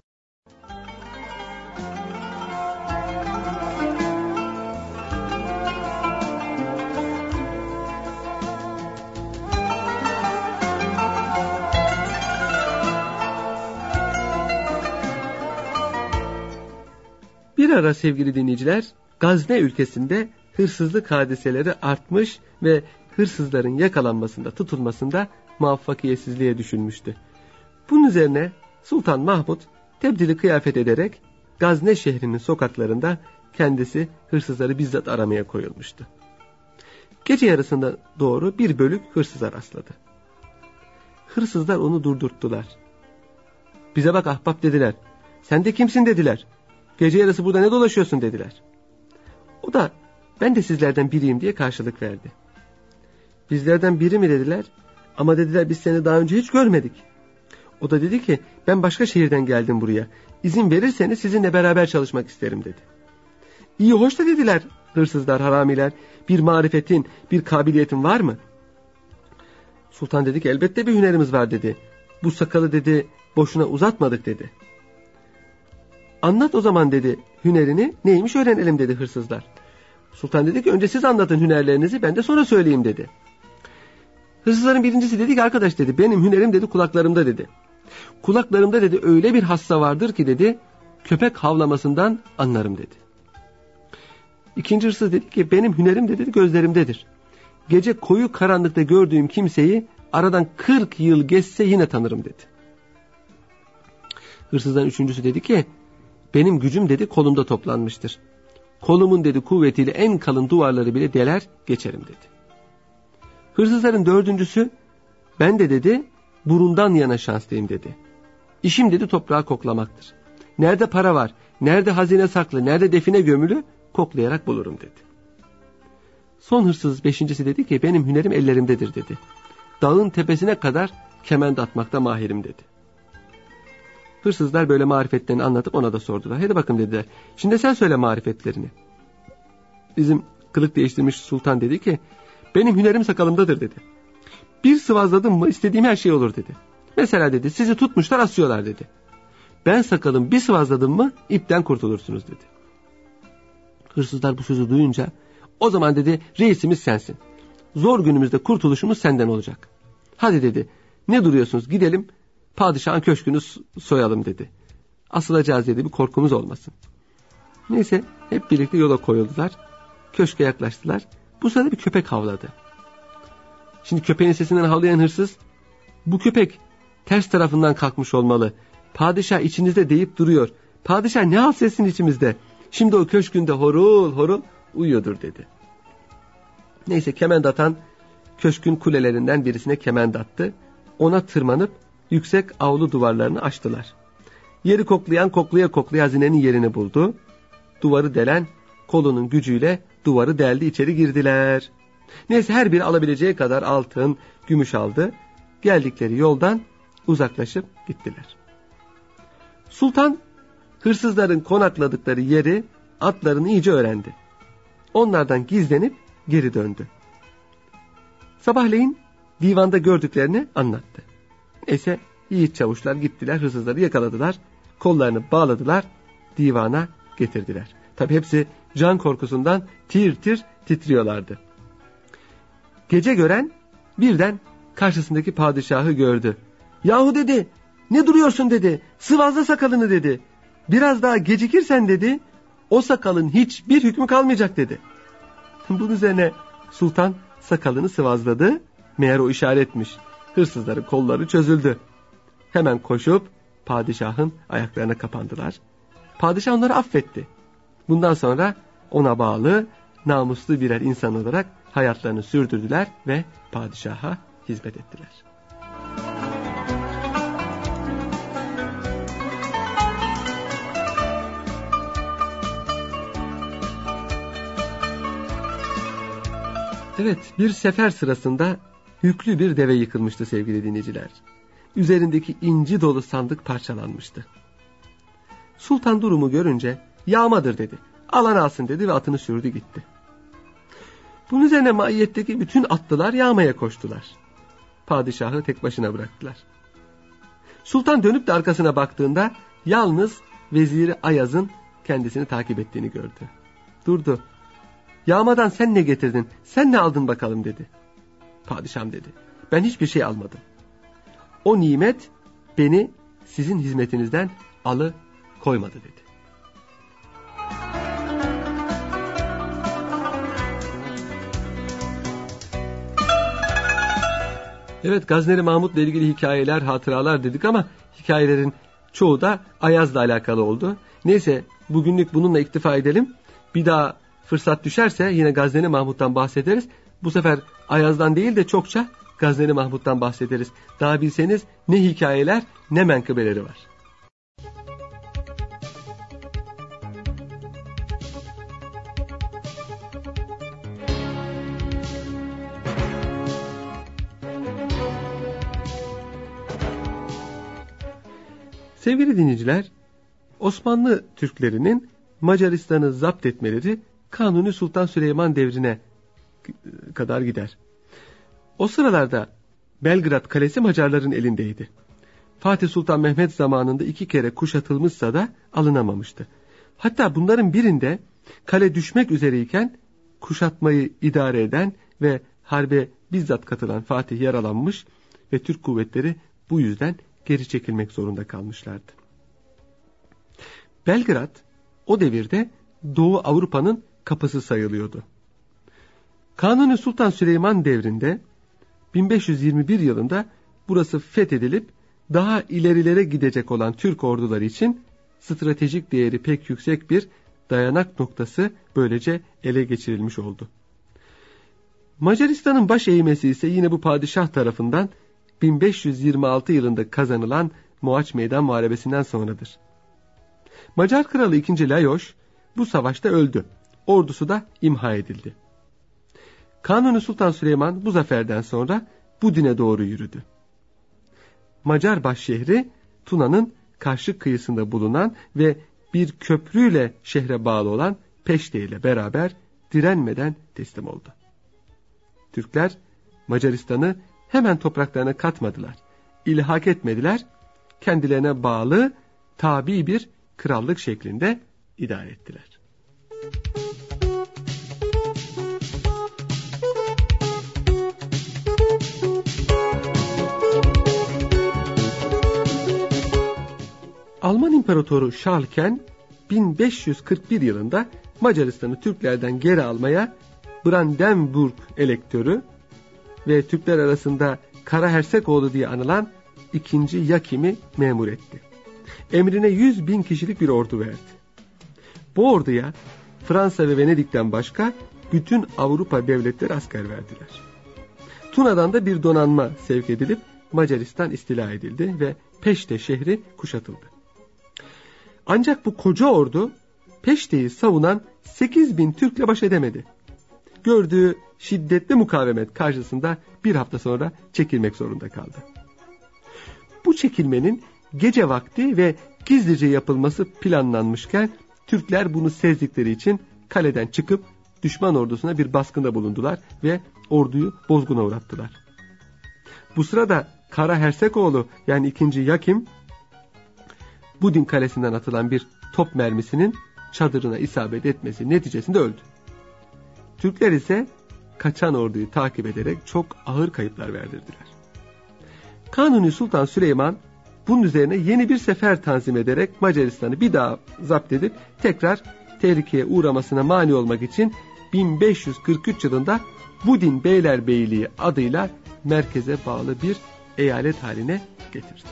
Bir ara sevgili dinleyiciler, Gazne ülkesinde hırsızlık hadiseleri artmış ve hırsızların yakalanmasında, tutulmasında muvaffakiyetsizliğe düşülmüştü. Bunun üzerine Sultan Mahmud tebdili kıyafet ederek Gazne şehrinin sokaklarında kendisi hırsızları bizzat aramaya koyulmuştu. Gece yarısında doğru bir bölük hırsıza rastladı. Hırsızlar onu durdurttular. Bize bak ahbap dediler. Sen de kimsin dediler. Gece yarısı burada ne dolaşıyorsun dediler. O da ben de sizlerden biriyim diye karşılık verdi. Bizlerden biri mi dediler, ama dediler biz seni daha önce hiç görmedik. O da dedi ki ben başka şehirden geldim buraya. İzin verirseniz sizinle beraber çalışmak isterim dedi. İyi hoş da dediler hırsızlar, haramiler, bir marifetin, bir kabiliyetin var mı? Sultan dedi ki elbette bir hünerimiz var dedi. Bu sakalı dedi boşuna uzatmadık dedi. Anlat o zaman dedi hünerini, neymiş öğrenelim dedi hırsızlar. Sultan dedi ki önce siz anlatın hünerlerinizi, ben de sonra söyleyeyim dedi. Hırsızların birincisi dedi ki arkadaş dedi benim hünerim dedi kulaklarımda dedi. Kulaklarımda dedi öyle bir hassa vardır ki dedi köpek havlamasından anlarım dedi. İkinci hırsız dedi ki benim hünerim dedi gözlerimdedir. Gece koyu karanlıkta gördüğüm kimseyi aradan kırk yıl geçse yine tanırım dedi. Hırsızların üçüncüsü dedi ki benim gücüm dedi kolumda toplanmıştır. Kolumun dedi kuvvetiyle en kalın duvarları bile deler geçerim dedi. Hırsızların dördüncüsü ben de dedi burundan yana şanslıyım dedi. İşim dedi toprağı koklamaktır. Nerede para var, nerede hazine saklı, nerede define gömülü koklayarak bulurum dedi. Son hırsız beşincisi dedi ki benim hünerim ellerimdedir dedi. Dağın tepesine kadar kemend atmakta mahirim dedi. Hırsızlar böyle marifetlerini anlatıp ona da sordular. Hadi bakın dediler. Şimdi sen söyle marifetlerini. Bizim kılık değiştirmiş sultan dedi ki benim hünerim sakalımdadır dedi. Bir sıvazladım mı istediğim her şey olur dedi. Mesela dedi sizi tutmuşlar asıyorlar dedi. Ben sakalım bir sıvazladım mı ipten kurtulursunuz dedi. Hırsızlar bu sözü duyunca o zaman dedi reisimiz sensin. Zor günümüzde kurtuluşumuz senden olacak. Hadi dedi, ne duruyorsunuz, gidelim padişahın köşkünü soyalım dedi. Asılacağız dedi, bir korkumuz olmasın. Neyse hep birlikte yola koyuldular. Köşke yaklaştılar. Bu sırada bir köpek havladı. Şimdi köpeğin sesinden havlayan hırsız, bu köpek ters tarafından kalkmış olmalı. Padişah içinizde deyip duruyor. Padişah ne halt etsin içimizde. Şimdi o köşkünde horul horul uyuyordur dedi. Neyse kement atan köşkün kulelerinden birisine kement attı. Ona tırmanıp yüksek avlu duvarlarını aştılar. Yeri koklayan koklaya koklaya hazinenin yerini buldu. Duvarı delen kolunun gücüyle duvarı deldi, içeri girdiler. Neyse her biri alabileceği kadar altın, gümüş aldı. Geldikleri yoldan uzaklaşıp gittiler. Sultan hırsızların konakladıkları yeri, atlarını iyice öğrendi. Onlardan gizlenip geri döndü. Sabahleyin divanda gördüklerini anlattı. Neyse yiğit çavuşlar gittiler, hırsızları yakaladılar. Kollarını bağladılar, divana getirdiler. Tabi hepsi can korkusundan tir tir titriyorlardı. Gece gören birden karşısındaki padişahı gördü. Yahu dedi, ne duruyorsun dedi, sıvazla sakalını dedi. Biraz daha gecikirsen dedi, o sakalın hiçbir hükmü kalmayacak dedi. Bunun üzerine sultan sakalını sıvazladı. Meğer o işaretmiş. Hırsızların kolları çözüldü. Hemen koşup padişahın ayaklarına kapandılar. Padişah onları affetti. Bundan sonra ona bağlı, namuslu birer insan olarak hayatlarını sürdürdüler ve padişaha hizmet ettiler. Evet, bir sefer sırasında yüklü bir deve yıkılmıştı sevgili dinleyiciler. Üzerindeki inci dolu sandık parçalanmıştı. Sultan durumu görünce yağmadır dedi. Alan alsın dedi ve atını sürdü gitti. Bunun üzerine maiyetteki bütün atlılar yağmaya koştular. Padişahı tek başına bıraktılar. Sultan dönüp de arkasına baktığında yalnız veziri Ayaz'ın kendisini takip ettiğini gördü. Durdu. Yağmadan sen ne getirdin, sen ne aldın bakalım dedi. Padişahım dedi, ben hiçbir şey almadım. O nimet beni sizin hizmetinizden alı koymadı dedi. Evet, Gazneli Mahmut'la ilgili hikayeler, hatıralar dedik ama hikayelerin çoğu da Ayaz'la alakalı oldu. Neyse bugünlük bununla iktifa edelim. Bir daha fırsat düşerse yine Gazneli Mahmut'tan bahsederiz. Bu sefer Ayaz'dan değil de çokça Gazneli Mahmut'tan bahsederiz. Daha bilseniz ne hikayeler ne menkıbeleri var. Sevgili dinleyiciler, Osmanlı Türklerinin Macaristan'ı zapt etmeleri Kanuni Sultan Süleyman devrine kadar gider. O sıralarda Belgrad Kalesi Macarların elindeydi. Fatih Sultan Mehmet zamanında iki kere kuşatılmışsa da alınamamıştı. Hatta bunların birinde kale düşmek üzereyken kuşatmayı idare eden ve harbe bizzat katılan Fatih yaralanmış ve Türk kuvvetleri bu yüzden geri çekilmek zorunda kalmışlardı. Belgrad o devirde Doğu Avrupa'nın kapısı sayılıyordu. Kanuni Sultan Süleyman devrinde bin beş yüz yirmi bir yılında burası fethedilip daha ilerilere gidecek olan Türk orduları için stratejik değeri pek yüksek bir dayanak noktası böylece ele geçirilmiş oldu. Macaristan'ın baş eğmesi ise yine bu padişah tarafından bin beş yüz yirmi altı yılında kazanılan Mohaç Meydan Muharebesi'nden sonradır. Macar kralı ikinci Lajos bu savaşta öldü. Ordusu da imha edildi. Kanuni Sultan Süleyman bu zaferden sonra Budin'e doğru yürüdü. Macar başşehri Tuna'nın karşı kıyısında bulunan ve bir köprüyle şehre bağlı olan Peşte ile beraber direnmeden teslim oldu. Türkler Macaristan'ı hemen topraklarına katmadılar, ilhak etmediler, kendilerine bağlı tabi bir krallık şeklinde idare ettiler. Alman İmparatoru Şarlken bin beş yüz kırk bir yılında Macaristan'ı Türklerden geri almaya Brandenburg elektörü ve Türkler arasında Kara Hersekoğlu diye anılan ikinci Yakim'i memur etti. Emrine yüz bin kişilik bir ordu verdi. Bu orduya Fransa ve Venedik'ten başka bütün Avrupa devletleri asker verdiler. Tuna'dan da bir donanma sevk edilip Macaristan istila edildi ve Peşte şehri kuşatıldı. Ancak bu koca ordu Peşte'yi savunan sekiz bin Türk'le baş edemedi. Gördüğü şiddetli mukavemet karşısında bir hafta sonra çekilmek zorunda kaldı. Bu çekilmenin gece vakti ve gizlice yapılması planlanmışken Türkler bunu sezdikleri için kaleden çıkıp düşman ordusuna bir baskında bulundular ve orduyu bozguna uğrattılar. Bu sırada Kara Hersekoğlu yani ikinci Yakim, Budin Kalesi'nden atılan bir top mermisinin çadırına isabet etmesi neticesinde öldü. Türkler ise kaçan orduyu takip ederek çok ağır kayıplar verdirdiler. Kanuni Sultan Süleyman bunun üzerine yeni bir sefer tanzim ederek Macaristan'ı bir daha zapt edip tekrar tehlikeye uğramasına mani olmak için bin beş yüz kırk üç yılında Budin Beylerbeyliği adıyla merkeze bağlı bir eyalet haline getirdi.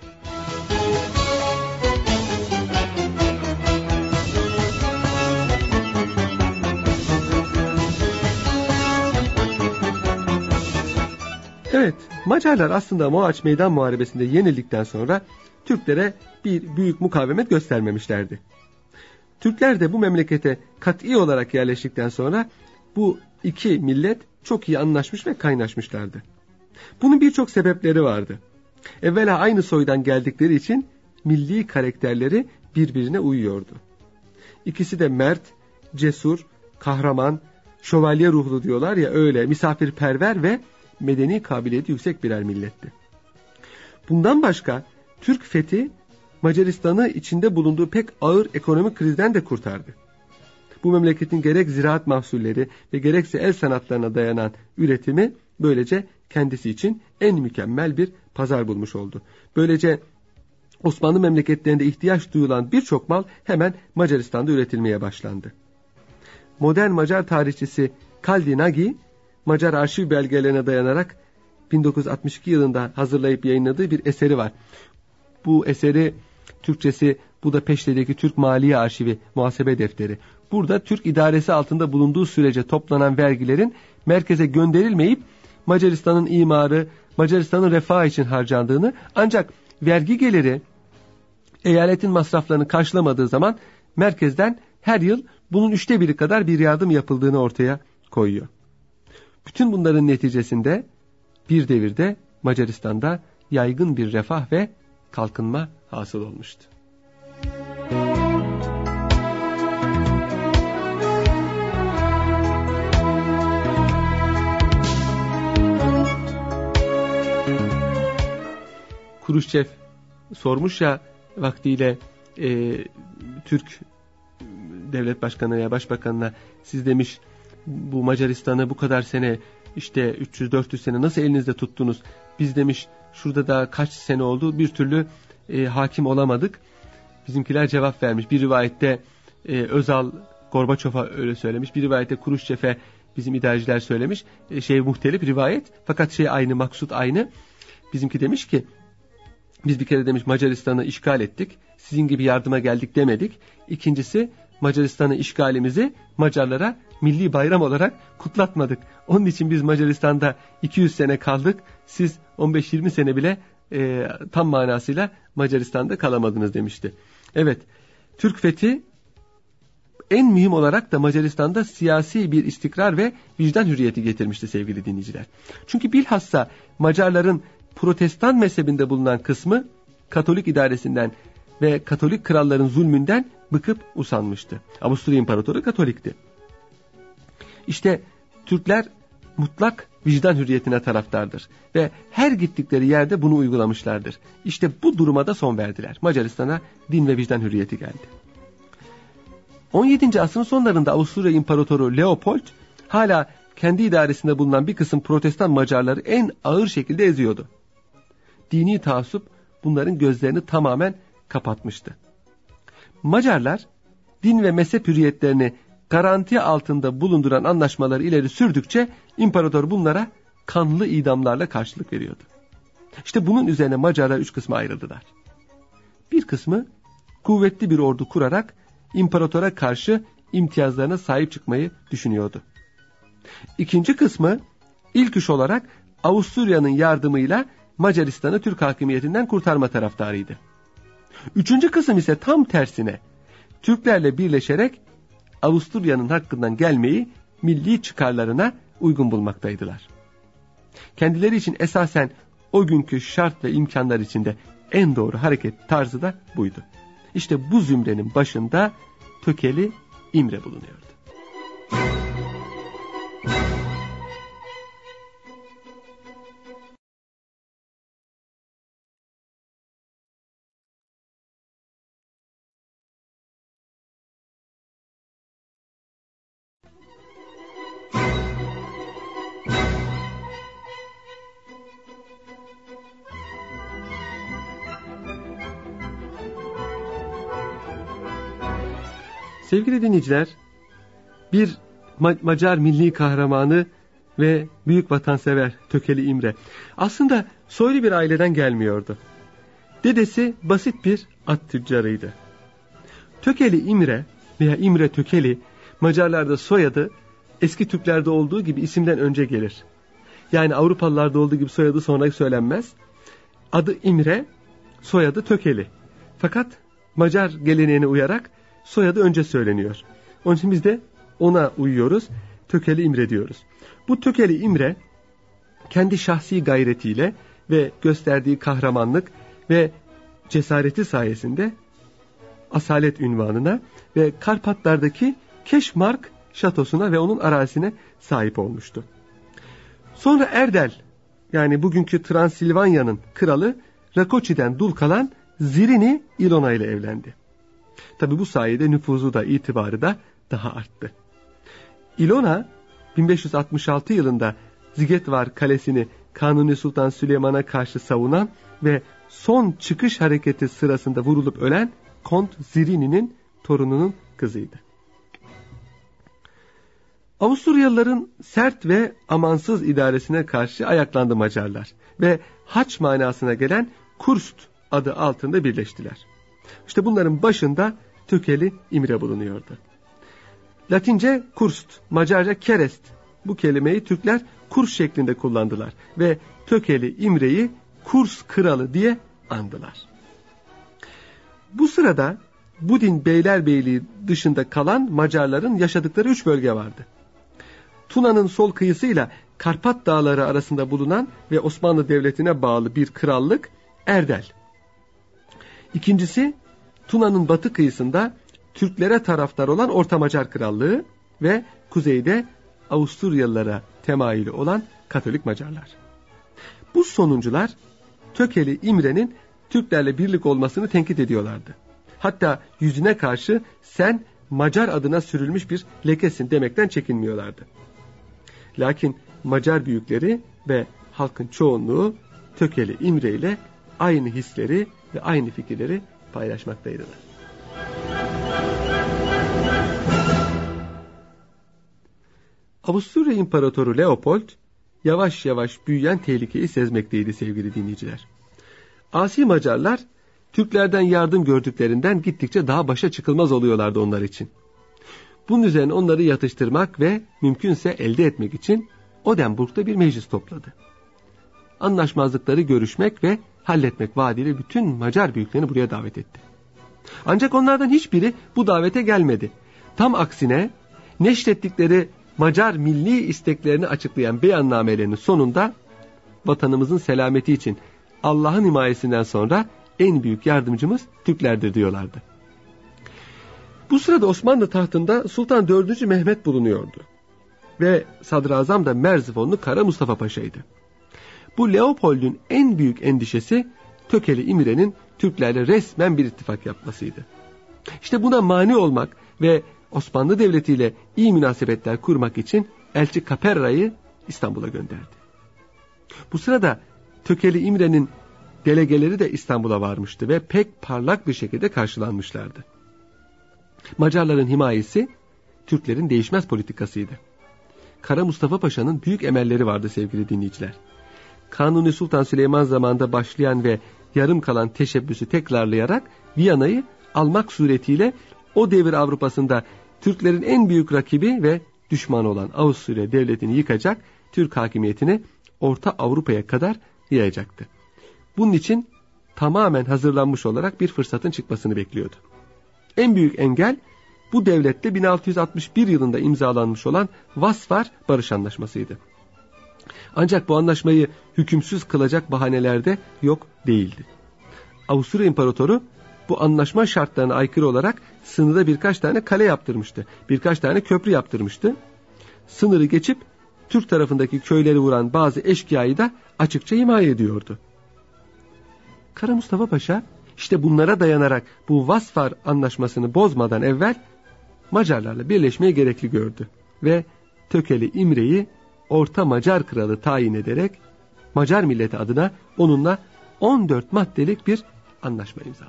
Evet, Macarlar aslında Mohaç Meydan Muharebesi'nde yenildikten sonra Türklere bir büyük mukavemet göstermemişlerdi. Türkler de bu memlekete kat'i olarak yerleştikten sonra bu iki millet çok iyi anlaşmış ve kaynaşmışlardı. Bunun birçok sebepleri vardı. Evvela aynı soydan geldikleri için milli karakterleri birbirine uyuyordu. İkisi de mert, cesur, kahraman, şövalye ruhlu diyorlar ya öyle, misafirperver ve medeni kabiliyeti yüksek birer milletti. Bundan başka Türk fethi Macaristan'ı içinde bulunduğu pek ağır ekonomik krizden de kurtardı. Bu memleketin gerek ziraat mahsulleri ve gerekse el sanatlarına dayanan üretimi böylece kendisi için en mükemmel bir pazar bulmuş oldu. Böylece Osmanlı memleketlerinde ihtiyaç duyulan birçok mal hemen Macaristan'da üretilmeye başlandı. Modern Macar tarihçisi Kaldi Nagy, Macar arşiv belgelerine dayanarak bin dokuz yüz altmış iki yılında hazırlayıp yayınladığı bir eseri var. Bu eseri Türkçesi Budapeşte'deki Türk Maliye Arşivi Muhasebe Defteri. Burada Türk idaresi altında bulunduğu sürece toplanan vergilerin merkeze gönderilmeyip Macaristan'ın imarı, Macaristan'ın refahı için harcandığını, ancak vergi geliri eyaletin masraflarını karşılamadığı zaman merkezden her yıl bunun üçte biri kadar bir yardım yapıldığını ortaya koyuyor. Bütün bunların neticesinde bir devirde Macaristan'da yaygın bir refah ve kalkınma hasıl olmuştu. Kruşçev sormuş ya vaktiyle e, Türk devlet başkanına ya başbakanına, siz demiş bu Macaristan'ı bu kadar sene işte üç yüz dört yüz sene nasıl elinizde tuttunuz? Biz demiş şurada da kaç sene oldu bir türlü e, hakim olamadık. Bizimkiler cevap vermiş. Bir rivayette e, Özal Gorbaçov'a öyle söylemiş. Bir rivayette Kruşçev'e bizim idareciler söylemiş. E, şey muhtelif rivayet fakat şey aynı, maksut aynı. Bizimki demiş ki biz bir kere demiş Macaristan'ı işgal ettik. Sizin gibi yardıma geldik demedik. İkincisi Macaristan'ı işgalimizi Macarlara milli bayram olarak kutlatmadık. Onun için biz Macaristan'da iki yüz sene kaldık. Siz on beş yirmi sene bile e, tam manasıyla Macaristan'da kalamadınız demişti. Evet, Türk fethi en mühim olarak da Macaristan'da siyasi bir istikrar ve vicdan hürriyeti getirmişti sevgili dinleyiciler. Çünkü bilhassa Macarların Protestan mezhebinde bulunan kısmı Katolik idaresinden ve Katolik kralların zulmünden bıkıp usanmıştı. Avusturya İmparatoru Katolikti. İşte Türkler mutlak vicdan hürriyetine taraftardır ve her gittikleri yerde bunu uygulamışlardır. İşte bu duruma da son verdiler. Macaristan'a din ve vicdan hürriyeti geldi. on yedinci asrın sonlarında Avusturya İmparatoru Leopold hala kendi idaresinde bulunan bir kısım Protestan Macarları en ağır şekilde eziyordu. Dini taassup bunların gözlerini tamamen kapatmıştı. Macarlar din ve mezhep hürriyetlerini garanti altında bulunduran anlaşmaları ileri sürdükçe imparator bunlara kanlı idamlarla karşılık veriyordu. İşte bunun üzerine Macarlar üç kısma ayrıldılar. Bir kısmı kuvvetli bir ordu kurarak imparatora karşı imtiyazlarına sahip çıkmayı düşünüyordu. İkinci kısmı ilk iş olarak Avusturya'nın yardımıyla Macaristan'ı Türk hakimiyetinden kurtarma taraftarıydı. Üçüncü kısım ise tam tersine Türklerle birleşerek Avusturya'nın hakkından gelmeyi milli çıkarlarına uygun bulmaktaydılar. Kendileri için esasen o günkü şart ve imkanlar içinde en doğru hareket tarzı da buydu. İşte bu zümrenin başında Tökeli İmre bulunuyordu. Sevgili dinleyiciler, bir Ma- Macar milli kahramanı ve büyük vatansever Tökeli İmre aslında soylu bir aileden gelmiyordu. Dedesi basit bir at tüccarıydı. Tökeli İmre veya İmre Tökeli, Macarlarda soyadı eski Türklerde olduğu gibi isimden önce gelir. Yani Avrupalılarda olduğu gibi soyadı sonra söylenmez. Adı İmre, soyadı Tökeli. Fakat Macar geleneğine uyarak soyadı önce söyleniyor. Onun için biz de ona uyuyoruz. Tökeli İmre diyoruz. Bu Tökeli İmre kendi şahsi gayretiyle ve gösterdiği kahramanlık ve cesareti sayesinde asalet ünvanına ve Karpatlardaki Keşmark şatosuna ve onun arazisine sahip olmuştu. Sonra Erdel, yani bugünkü Transilvanya'nın kralı Rakoçi'den dul kalan Zirini İlona ile evlendi. Tabi bu sayede nüfuzu da itibarı da daha arttı. İlona bin beş yüz altmış altı yılında Zigetvar Kalesi'ni Kanuni Sultan Süleyman'a karşı savunan ve son çıkış hareketi sırasında vurulup ölen Kont Zirini'nin torununun kızıydı. Avusturyalıların sert ve amansız idaresine karşı ayaklandı Macarlar ve haç manasına gelen Kurst adı altında birleştiler. İşte bunların başında Tökeli İmre bulunuyordu. Latince Kurst, Macarca Kerest. Bu kelimeyi Türkler kurs şeklinde kullandılar ve Tökeli İmre'yi Kurs kralı diye andılar. Bu sırada Budin Beylerbeyliği dışında kalan Macarların yaşadıkları üç bölge vardı. Tuna'nın sol kıyısıyla Karpat Dağları arasında bulunan ve Osmanlı Devleti'ne bağlı bir krallık Erdel. İkincisi Tuna'nın batı kıyısında Türklere taraftar olan Orta Macar Krallığı ve kuzeyde Avusturyalılara temayülü olan Katolik Macarlar. Bu sonuncular Tökeli İmre'nin Türklerle birlik olmasını tenkit ediyorlardı. Hatta yüzüne karşı sen Macar adına sürülmüş bir lekesin demekten çekinmiyorlardı. Lakin Macar büyükleri ve halkın çoğunluğu Tökeli İmre ile aynı hisleri ve aynı fikirleri paylaşmaktaydılar. Avusturya İmparatoru Leopold yavaş yavaş büyüyen tehlikeyi sezmekteydi sevgili dinleyiciler. Asi Macarlar Türklerden yardım gördüklerinden gittikçe daha başa çıkılmaz oluyorlardı onlar için. Bunun üzerine onları yatıştırmak ve mümkünse elde etmek için Odenburg'da bir meclis topladı. Anlaşmazlıkları görüşmek ve halletmek vaadiyle bütün Macar büyüklerini buraya davet etti. Ancak onlardan hiçbiri bu davete gelmedi. Tam aksine neşrettikleri Macar milli isteklerini açıklayan beyannamelerinin sonunda vatanımızın selameti için Allah'ın himayesinden sonra en büyük yardımcımız Türklerdir diyorlardı. Bu sırada Osmanlı tahtında Sultan dördüncü Mehmet bulunuyordu. Ve sadrazam da Merzifonlu Kara Mustafa Paşa'ydı. Bu Leopold'un en büyük endişesi Tökeli İmre'nin Türklerle resmen bir ittifak yapmasıydı. İşte buna mani olmak ve Osmanlı Devleti ile iyi münasebetler kurmak için Elçi Caperra'yı İstanbul'a gönderdi. Bu sırada Tökeli İmre'nin delegeleri de İstanbul'a varmıştı ve pek parlak bir şekilde karşılanmışlardı. Macarların himayesi Türklerin değişmez politikasıydı. Kara Mustafa Paşa'nın büyük emelleri vardı sevgili dinleyiciler. Kanuni Sultan Süleyman zamanında başlayan ve yarım kalan teşebbüsü tekrarlayarak Viyana'yı almak suretiyle o devir Avrupa'sında Türklerin en büyük rakibi ve düşmanı olan Avusturya devletini yıkacak, Türk hakimiyetini Orta Avrupa'ya kadar yayacaktı. Bunun için tamamen hazırlanmış olarak bir fırsatın çıkmasını bekliyordu. En büyük engel bu devletle bin altı yüz altmış bir yılında imzalanmış olan Vasvar Barış Anlaşması'ydı. Ancak bu anlaşmayı hükümsüz kılacak bahaneler de yok değildi. Avusturya İmparatoru bu anlaşma şartlarına aykırı olarak sınırda birkaç tane kale yaptırmıştı. Birkaç tane köprü yaptırmıştı. Sınırı geçip Türk tarafındaki köyleri vuran bazı eşkıyayı da açıkça himaye ediyordu. Kara Mustafa Paşa işte bunlara dayanarak bu Vasvar Anlaşması'nı bozmadan evvel Macarlarla birleşmeyi gerekli gördü ve Tökeli İmre'yi Orta Macar Kralı tayin ederek Macar milleti adına onunla on dört maddelik bir anlaşma imzaladı.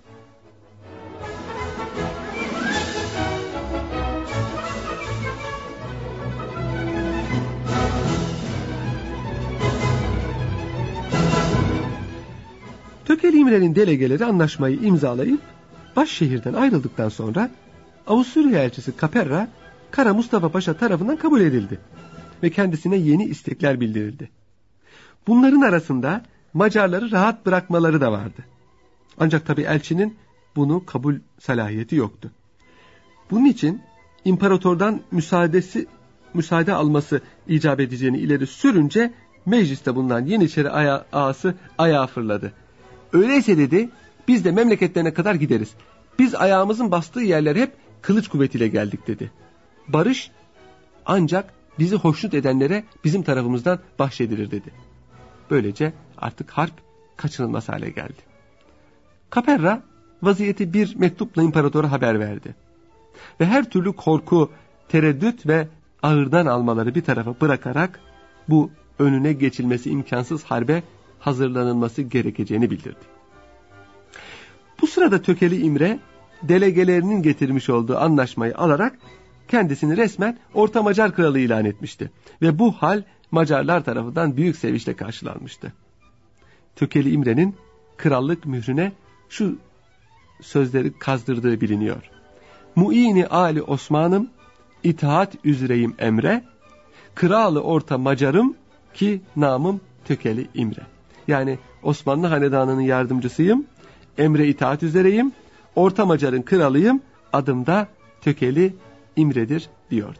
Tökeli İmre'nin delegeleri anlaşmayı imzalayıp başşehirden ayrıldıktan sonra Avusturya elçisi Caperra Kara Mustafa Paşa tarafından kabul edildi ve kendisine yeni istekler bildirildi. Bunların arasında Macarları rahat bırakmaları da vardı. Ancak tabii elçinin bunu kabul salahiyeti yoktu. Bunun için imparatordan müsaadesi müsaade alması icap edeceğini ileri sürünce mecliste bulunan Yeniçeri aya, ağası ayağa fırladı. Öyleyse dedi, biz de memleketlerine kadar gideriz. Biz ayağımızın bastığı yerler hep kılıç kuvvetiyle geldik dedi. Barış ancak bizi hoşnut edenlere bizim tarafımızdan bahşedilir dedi. Böylece artık harp kaçınılmaz hale geldi. Caperra vaziyeti bir mektupla imparatora haber verdi. Ve her türlü korku, tereddüt ve ağırdan almaları bir tarafa bırakarak bu önüne geçilmesi imkansız harbe hazırlanılması gerekeceğini bildirdi. Bu sırada Tökeli İmre delegelerinin getirmiş olduğu anlaşmayı alarak kendisini resmen Orta Macar Kralı ilan etmişti ve bu hal Macarlar tarafından büyük sevinçle karşılanmıştı. Tökeli İmre'nin krallık mührüne şu sözleri kazdırdığı biliniyor. Muini Ali Osman'ım, itaat üzereyim emre, kralı Orta Macarım ki namım Tökeli İmre. Yani Osmanlı Hanedanı'nın yardımcısıyım, emre itaat üzereyim, Orta Macar'ın kralıyım, adım da Tökeli İmre'dir diyordu.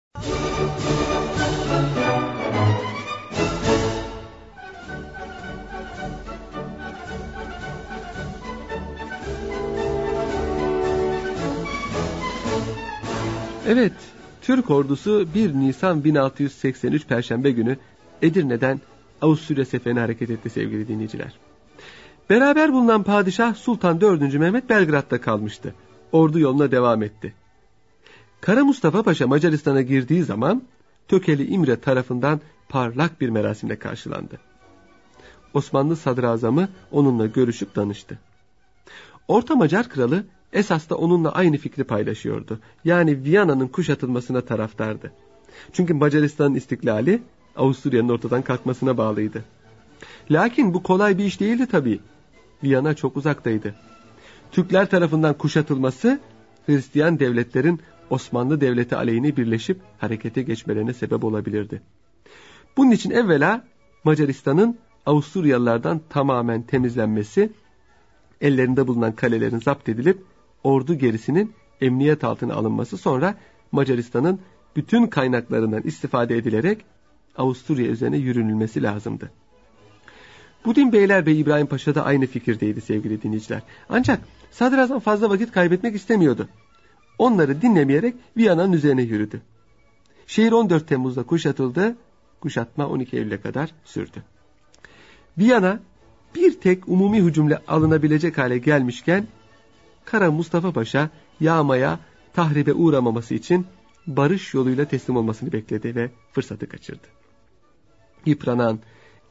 Evet, Türk ordusu bir Nisan bin altı yüz seksen üç Perşembe günü Edirne'den Avusturya seferine hareket etti sevgili dinleyiciler. Beraber bulunan padişah Sultan dördüncü Mehmet Belgrad'da kalmıştı. Ordu yoluna devam etti. Kara Mustafa Paşa Macaristan'a girdiği zaman Tökeli İmre tarafından parlak bir merasimle karşılandı. Osmanlı sadrazamı onunla görüşüp danıştı. Orta Macar kralı esas da onunla aynı fikri paylaşıyordu. Yani Viyana'nın kuşatılmasına taraftardı. Çünkü Macaristan'ın istiklali Avusturya'nın ortadan kalkmasına bağlıydı. Lakin bu kolay bir iş değildi tabii. Viyana çok uzaktaydı. Türkler tarafından kuşatılması Hristiyan devletlerin Osmanlı Devleti aleyhine birleşip harekete geçmelerine sebep olabilirdi. Bunun için evvela Macaristan'ın Avusturyalılardan tamamen temizlenmesi, ellerinde bulunan kalelerin zapt edilip ordu gerisinin emniyet altına alınması, sonra Macaristan'ın bütün kaynaklarından istifade edilerek Avusturya üzerine yürünülmesi lazımdı. Budin Beyler Bey İbrahim Paşa da aynı fikirdeydi sevgili dinleyiciler. Ancak sadrazam fazla vakit kaybetmek istemiyordu. Onları dinlemeyerek Viyana'nın üzerine yürüdü. Şehir on dört Temmuz'da kuşatıldı. Kuşatma on iki Eylül'e kadar sürdü. Viyana bir tek umumi hücumla alınabilecek hale gelmişken Kara Mustafa Paşa yağmaya, tahribe uğramaması için barış yoluyla teslim olmasını bekledi ve fırsatı kaçırdı. Yıpranan,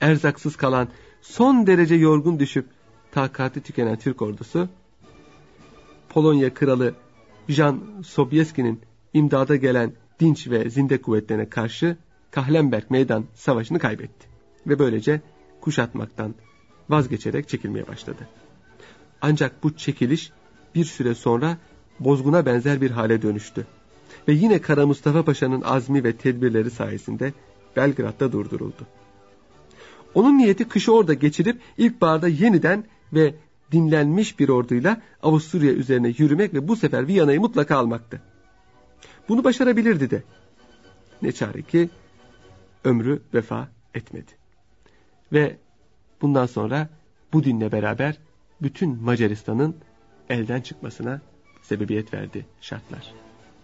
erzaksız kalan, son derece yorgun düşüp takati tükenen Türk ordusu, Polonya kralı Jan Sobieski'nin imdada gelen dinç ve zinde kuvvetlerine karşı Kahlenberg Meydan Savaşı'nı kaybetti. Ve böylece kuşatmaktan vazgeçerek çekilmeye başladı. Ancak bu çekiliş bir süre sonra bozguna benzer bir hale dönüştü. Ve yine Kara Mustafa Paşa'nın azmi ve tedbirleri sayesinde Belgrad'da durduruldu. Onun niyeti kışı orada geçirip ilkbaharda yeniden ve dinlenmiş bir orduyla Avusturya üzerine yürümek ve bu sefer Viyana'yı mutlaka almaktı. Bunu başarabilirdi de. Ne çare ki ömrü vefa etmedi. Ve bundan sonra bu dinle beraber bütün Macaristan'ın elden çıkmasına sebebiyet verdi şartlar.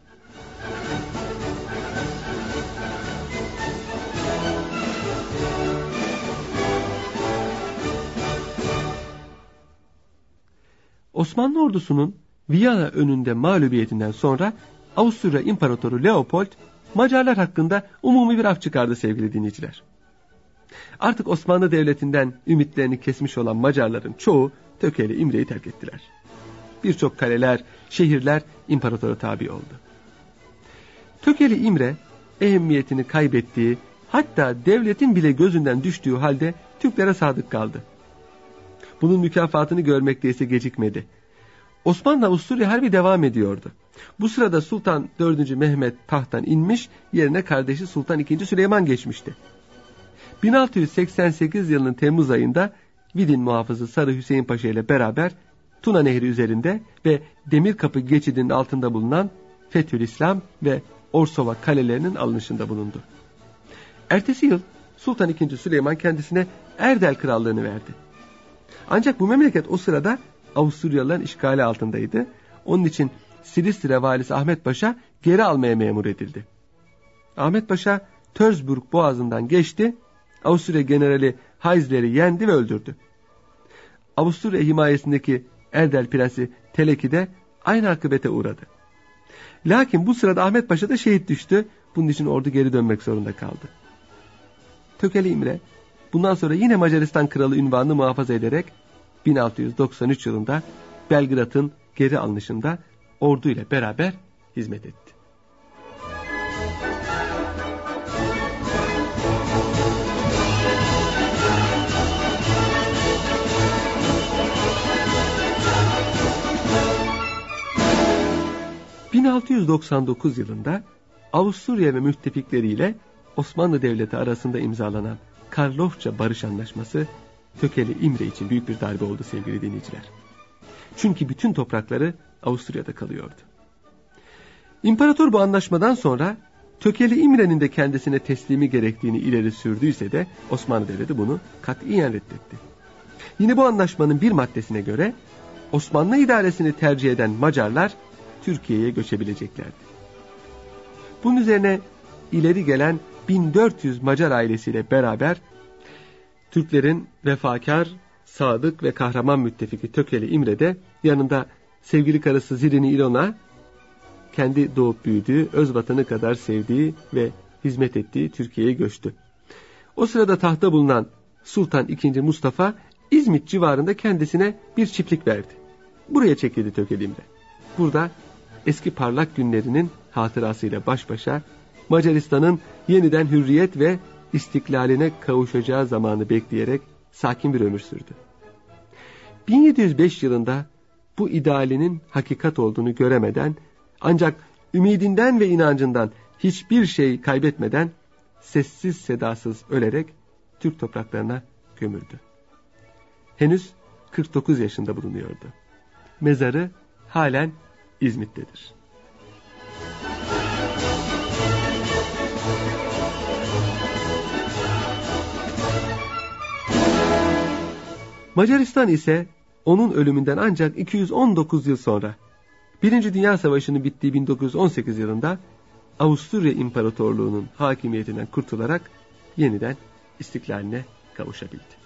Osmanlı ordusunun Viyana önünde mağlubiyetinden sonra Avusturya İmparatoru Leopold Macarlar hakkında umumi bir af çıkardı sevgili dinleyiciler. Artık Osmanlı Devleti'nden ümitlerini kesmiş olan Macarların çoğu Tökeli İmre'yi terk ettiler. Birçok kaleler, şehirler imparatora tabi oldu. Tökeli İmre ehemmiyetini kaybettiği, hatta devletin bile gözünden düştüğü halde Türklere sadık kaldı. Bunun mükafatını görmekte ise gecikmedi. Osmanlı-Avusturya harbi devam ediyordu. Bu sırada Sultan dördüncü. Mehmet tahttan inmiş, yerine kardeşi Sultan ikinci. Süleyman geçmişti. bin altı yüz seksen sekiz yılının Temmuz ayında Vidin muhafızı Sarı Hüseyin Paşa ile beraber Tuna Nehri üzerinde ve Demirkapı geçidinin altında bulunan Fethülislam ve Orsova kalelerinin alınışında bulundu. Ertesi yıl Sultan ikinci. Süleyman kendisine Erdel krallığını verdi. Ancak bu memleket o sırada Avusturyalıların işgali altındaydı. Onun için Silistire valisi Ahmet Paşa geri almaya memur edildi. Ahmet Paşa Törsburg boğazından geçti, Avusturya generali Heizler'i yendi ve öldürdü. Avusturya himayesindeki Erdel prensi Teleki de aynı akıbete uğradı. Lakin bu sırada Ahmet Paşa da şehit düştü. Bunun için ordu geri dönmek zorunda kaldı. Tökeli İmre bundan sonra yine Macaristan kralı unvanını muhafaza ederek bin altı yüz doksan üç yılında Belgrad'ın geri alınışında ordu ile beraber hizmet etti. bin altı yüz doksan dokuz yılında Avusturya ve müttefikleriyle Osmanlı Devleti arasında imzalanan Karlofça Barış Anlaşması Tökeli İmre için büyük bir darbe oldu sevgili dinleyiciler. Çünkü bütün toprakları Avusturya'da kalıyordu. İmparator bu anlaşmadan sonra Tökeli İmre'nin de kendisine teslimi gerektiğini ileri sürdüyse de Osmanlı Devleti bunu katiyen reddetti. Yine bu anlaşmanın bir maddesine göre Osmanlı idaresini tercih eden Macarlar Türkiye'ye göçebileceklerdi. Bunun üzerine ileri gelen bin dört yüz Macar ailesiyle beraber Türklerin vefakar, sadık ve kahraman müttefiki Tökeli İmre de yanında sevgili karısı Zirini İlon'a kendi doğup büyüdüğü, öz vatanı kadar sevdiği ve hizmet ettiği Türkiye'ye göçtü. O sırada tahta bulunan Sultan ikinci. Mustafa İzmit civarında kendisine bir çiftlik verdi. Buraya çekildi Tökeli İmre. Burada eski parlak günlerinin hatırasıyla baş başa Macaristan'ın yeniden hürriyet ve istiklaline kavuşacağı zamanı bekleyerek sakin bir ömür sürdü. bin yedi yüz beş yılında bu idealinin hakikat olduğunu göremeden, ancak ümidinden ve inancından hiçbir şey kaybetmeden sessiz sedasız ölerek Türk topraklarına gömüldü. Henüz kırk dokuz yaşında bulunuyordu. Mezarı halen İzmit'tedir. Macaristan ise onun ölümünden ancak iki yüz on dokuz yıl sonra Birinci Dünya Savaşı'nın bittiği bin dokuz yüz on sekiz yılında Avusturya İmparatorluğu'nun hakimiyetinden kurtularak yeniden istiklaline kavuşabildi.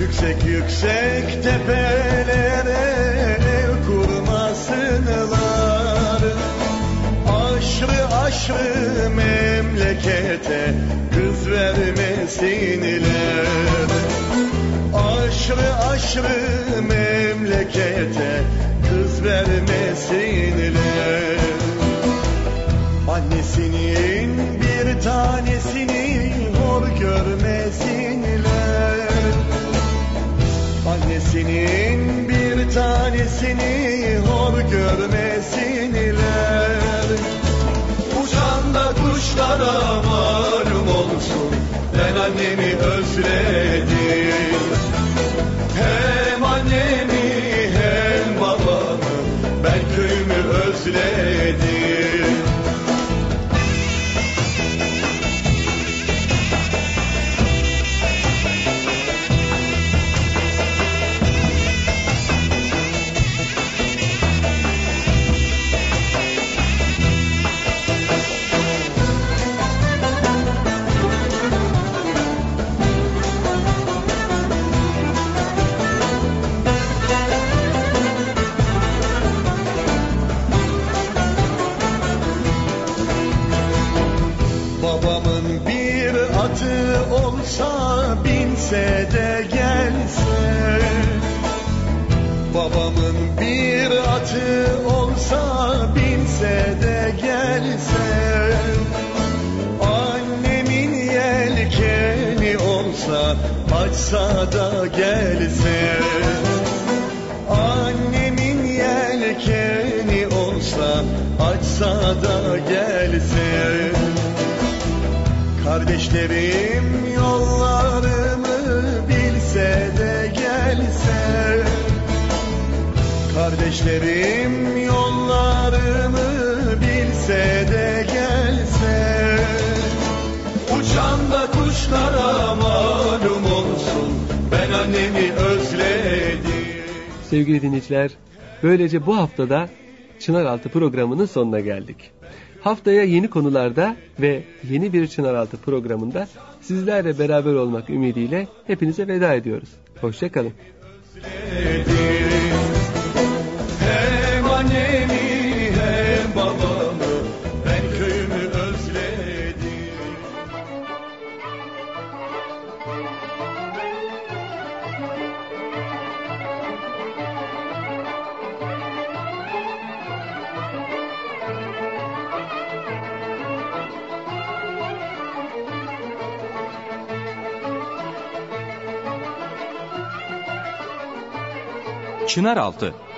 Yüksek yüksek tepelere ev kurmasınlar, aşrı aşrı memlekete kız vermesinler. Aşrı aşrı memlekete kız vermesinler. Annesinin bir tanesini hor görmesinler. Annesinin bir tanesini hor görmesinler. Uçan da kuşlara malum olsun, ben annemi özledim. Hem annemi hem babamı, ben köyümü özledim. Babamın bir atı olsa, binse de gelse. Babamın bir atı olsa, binse de gelse. Annemin yelkeni olsa, açsa da gelse. Annemin yelkeni olsa, açsa da gelse. Kardeşlerim yollarımı bilse de gelse. Kardeşlerim yollarımı bilse de gelse. Uçan da kuşlara malum olsun, ben annemi özledim. Sevgili dinleyiciler, böylece bu haftada Çınaraltı programının sonuna geldik. Haftaya yeni konularda ve yeni bir Çınaraltı programında sizlerle beraber olmak ümidiyle hepinize veda ediyoruz. Hoşça kalın. Hem annemi hem babamı, ben köyümü özledim. Çınaraltı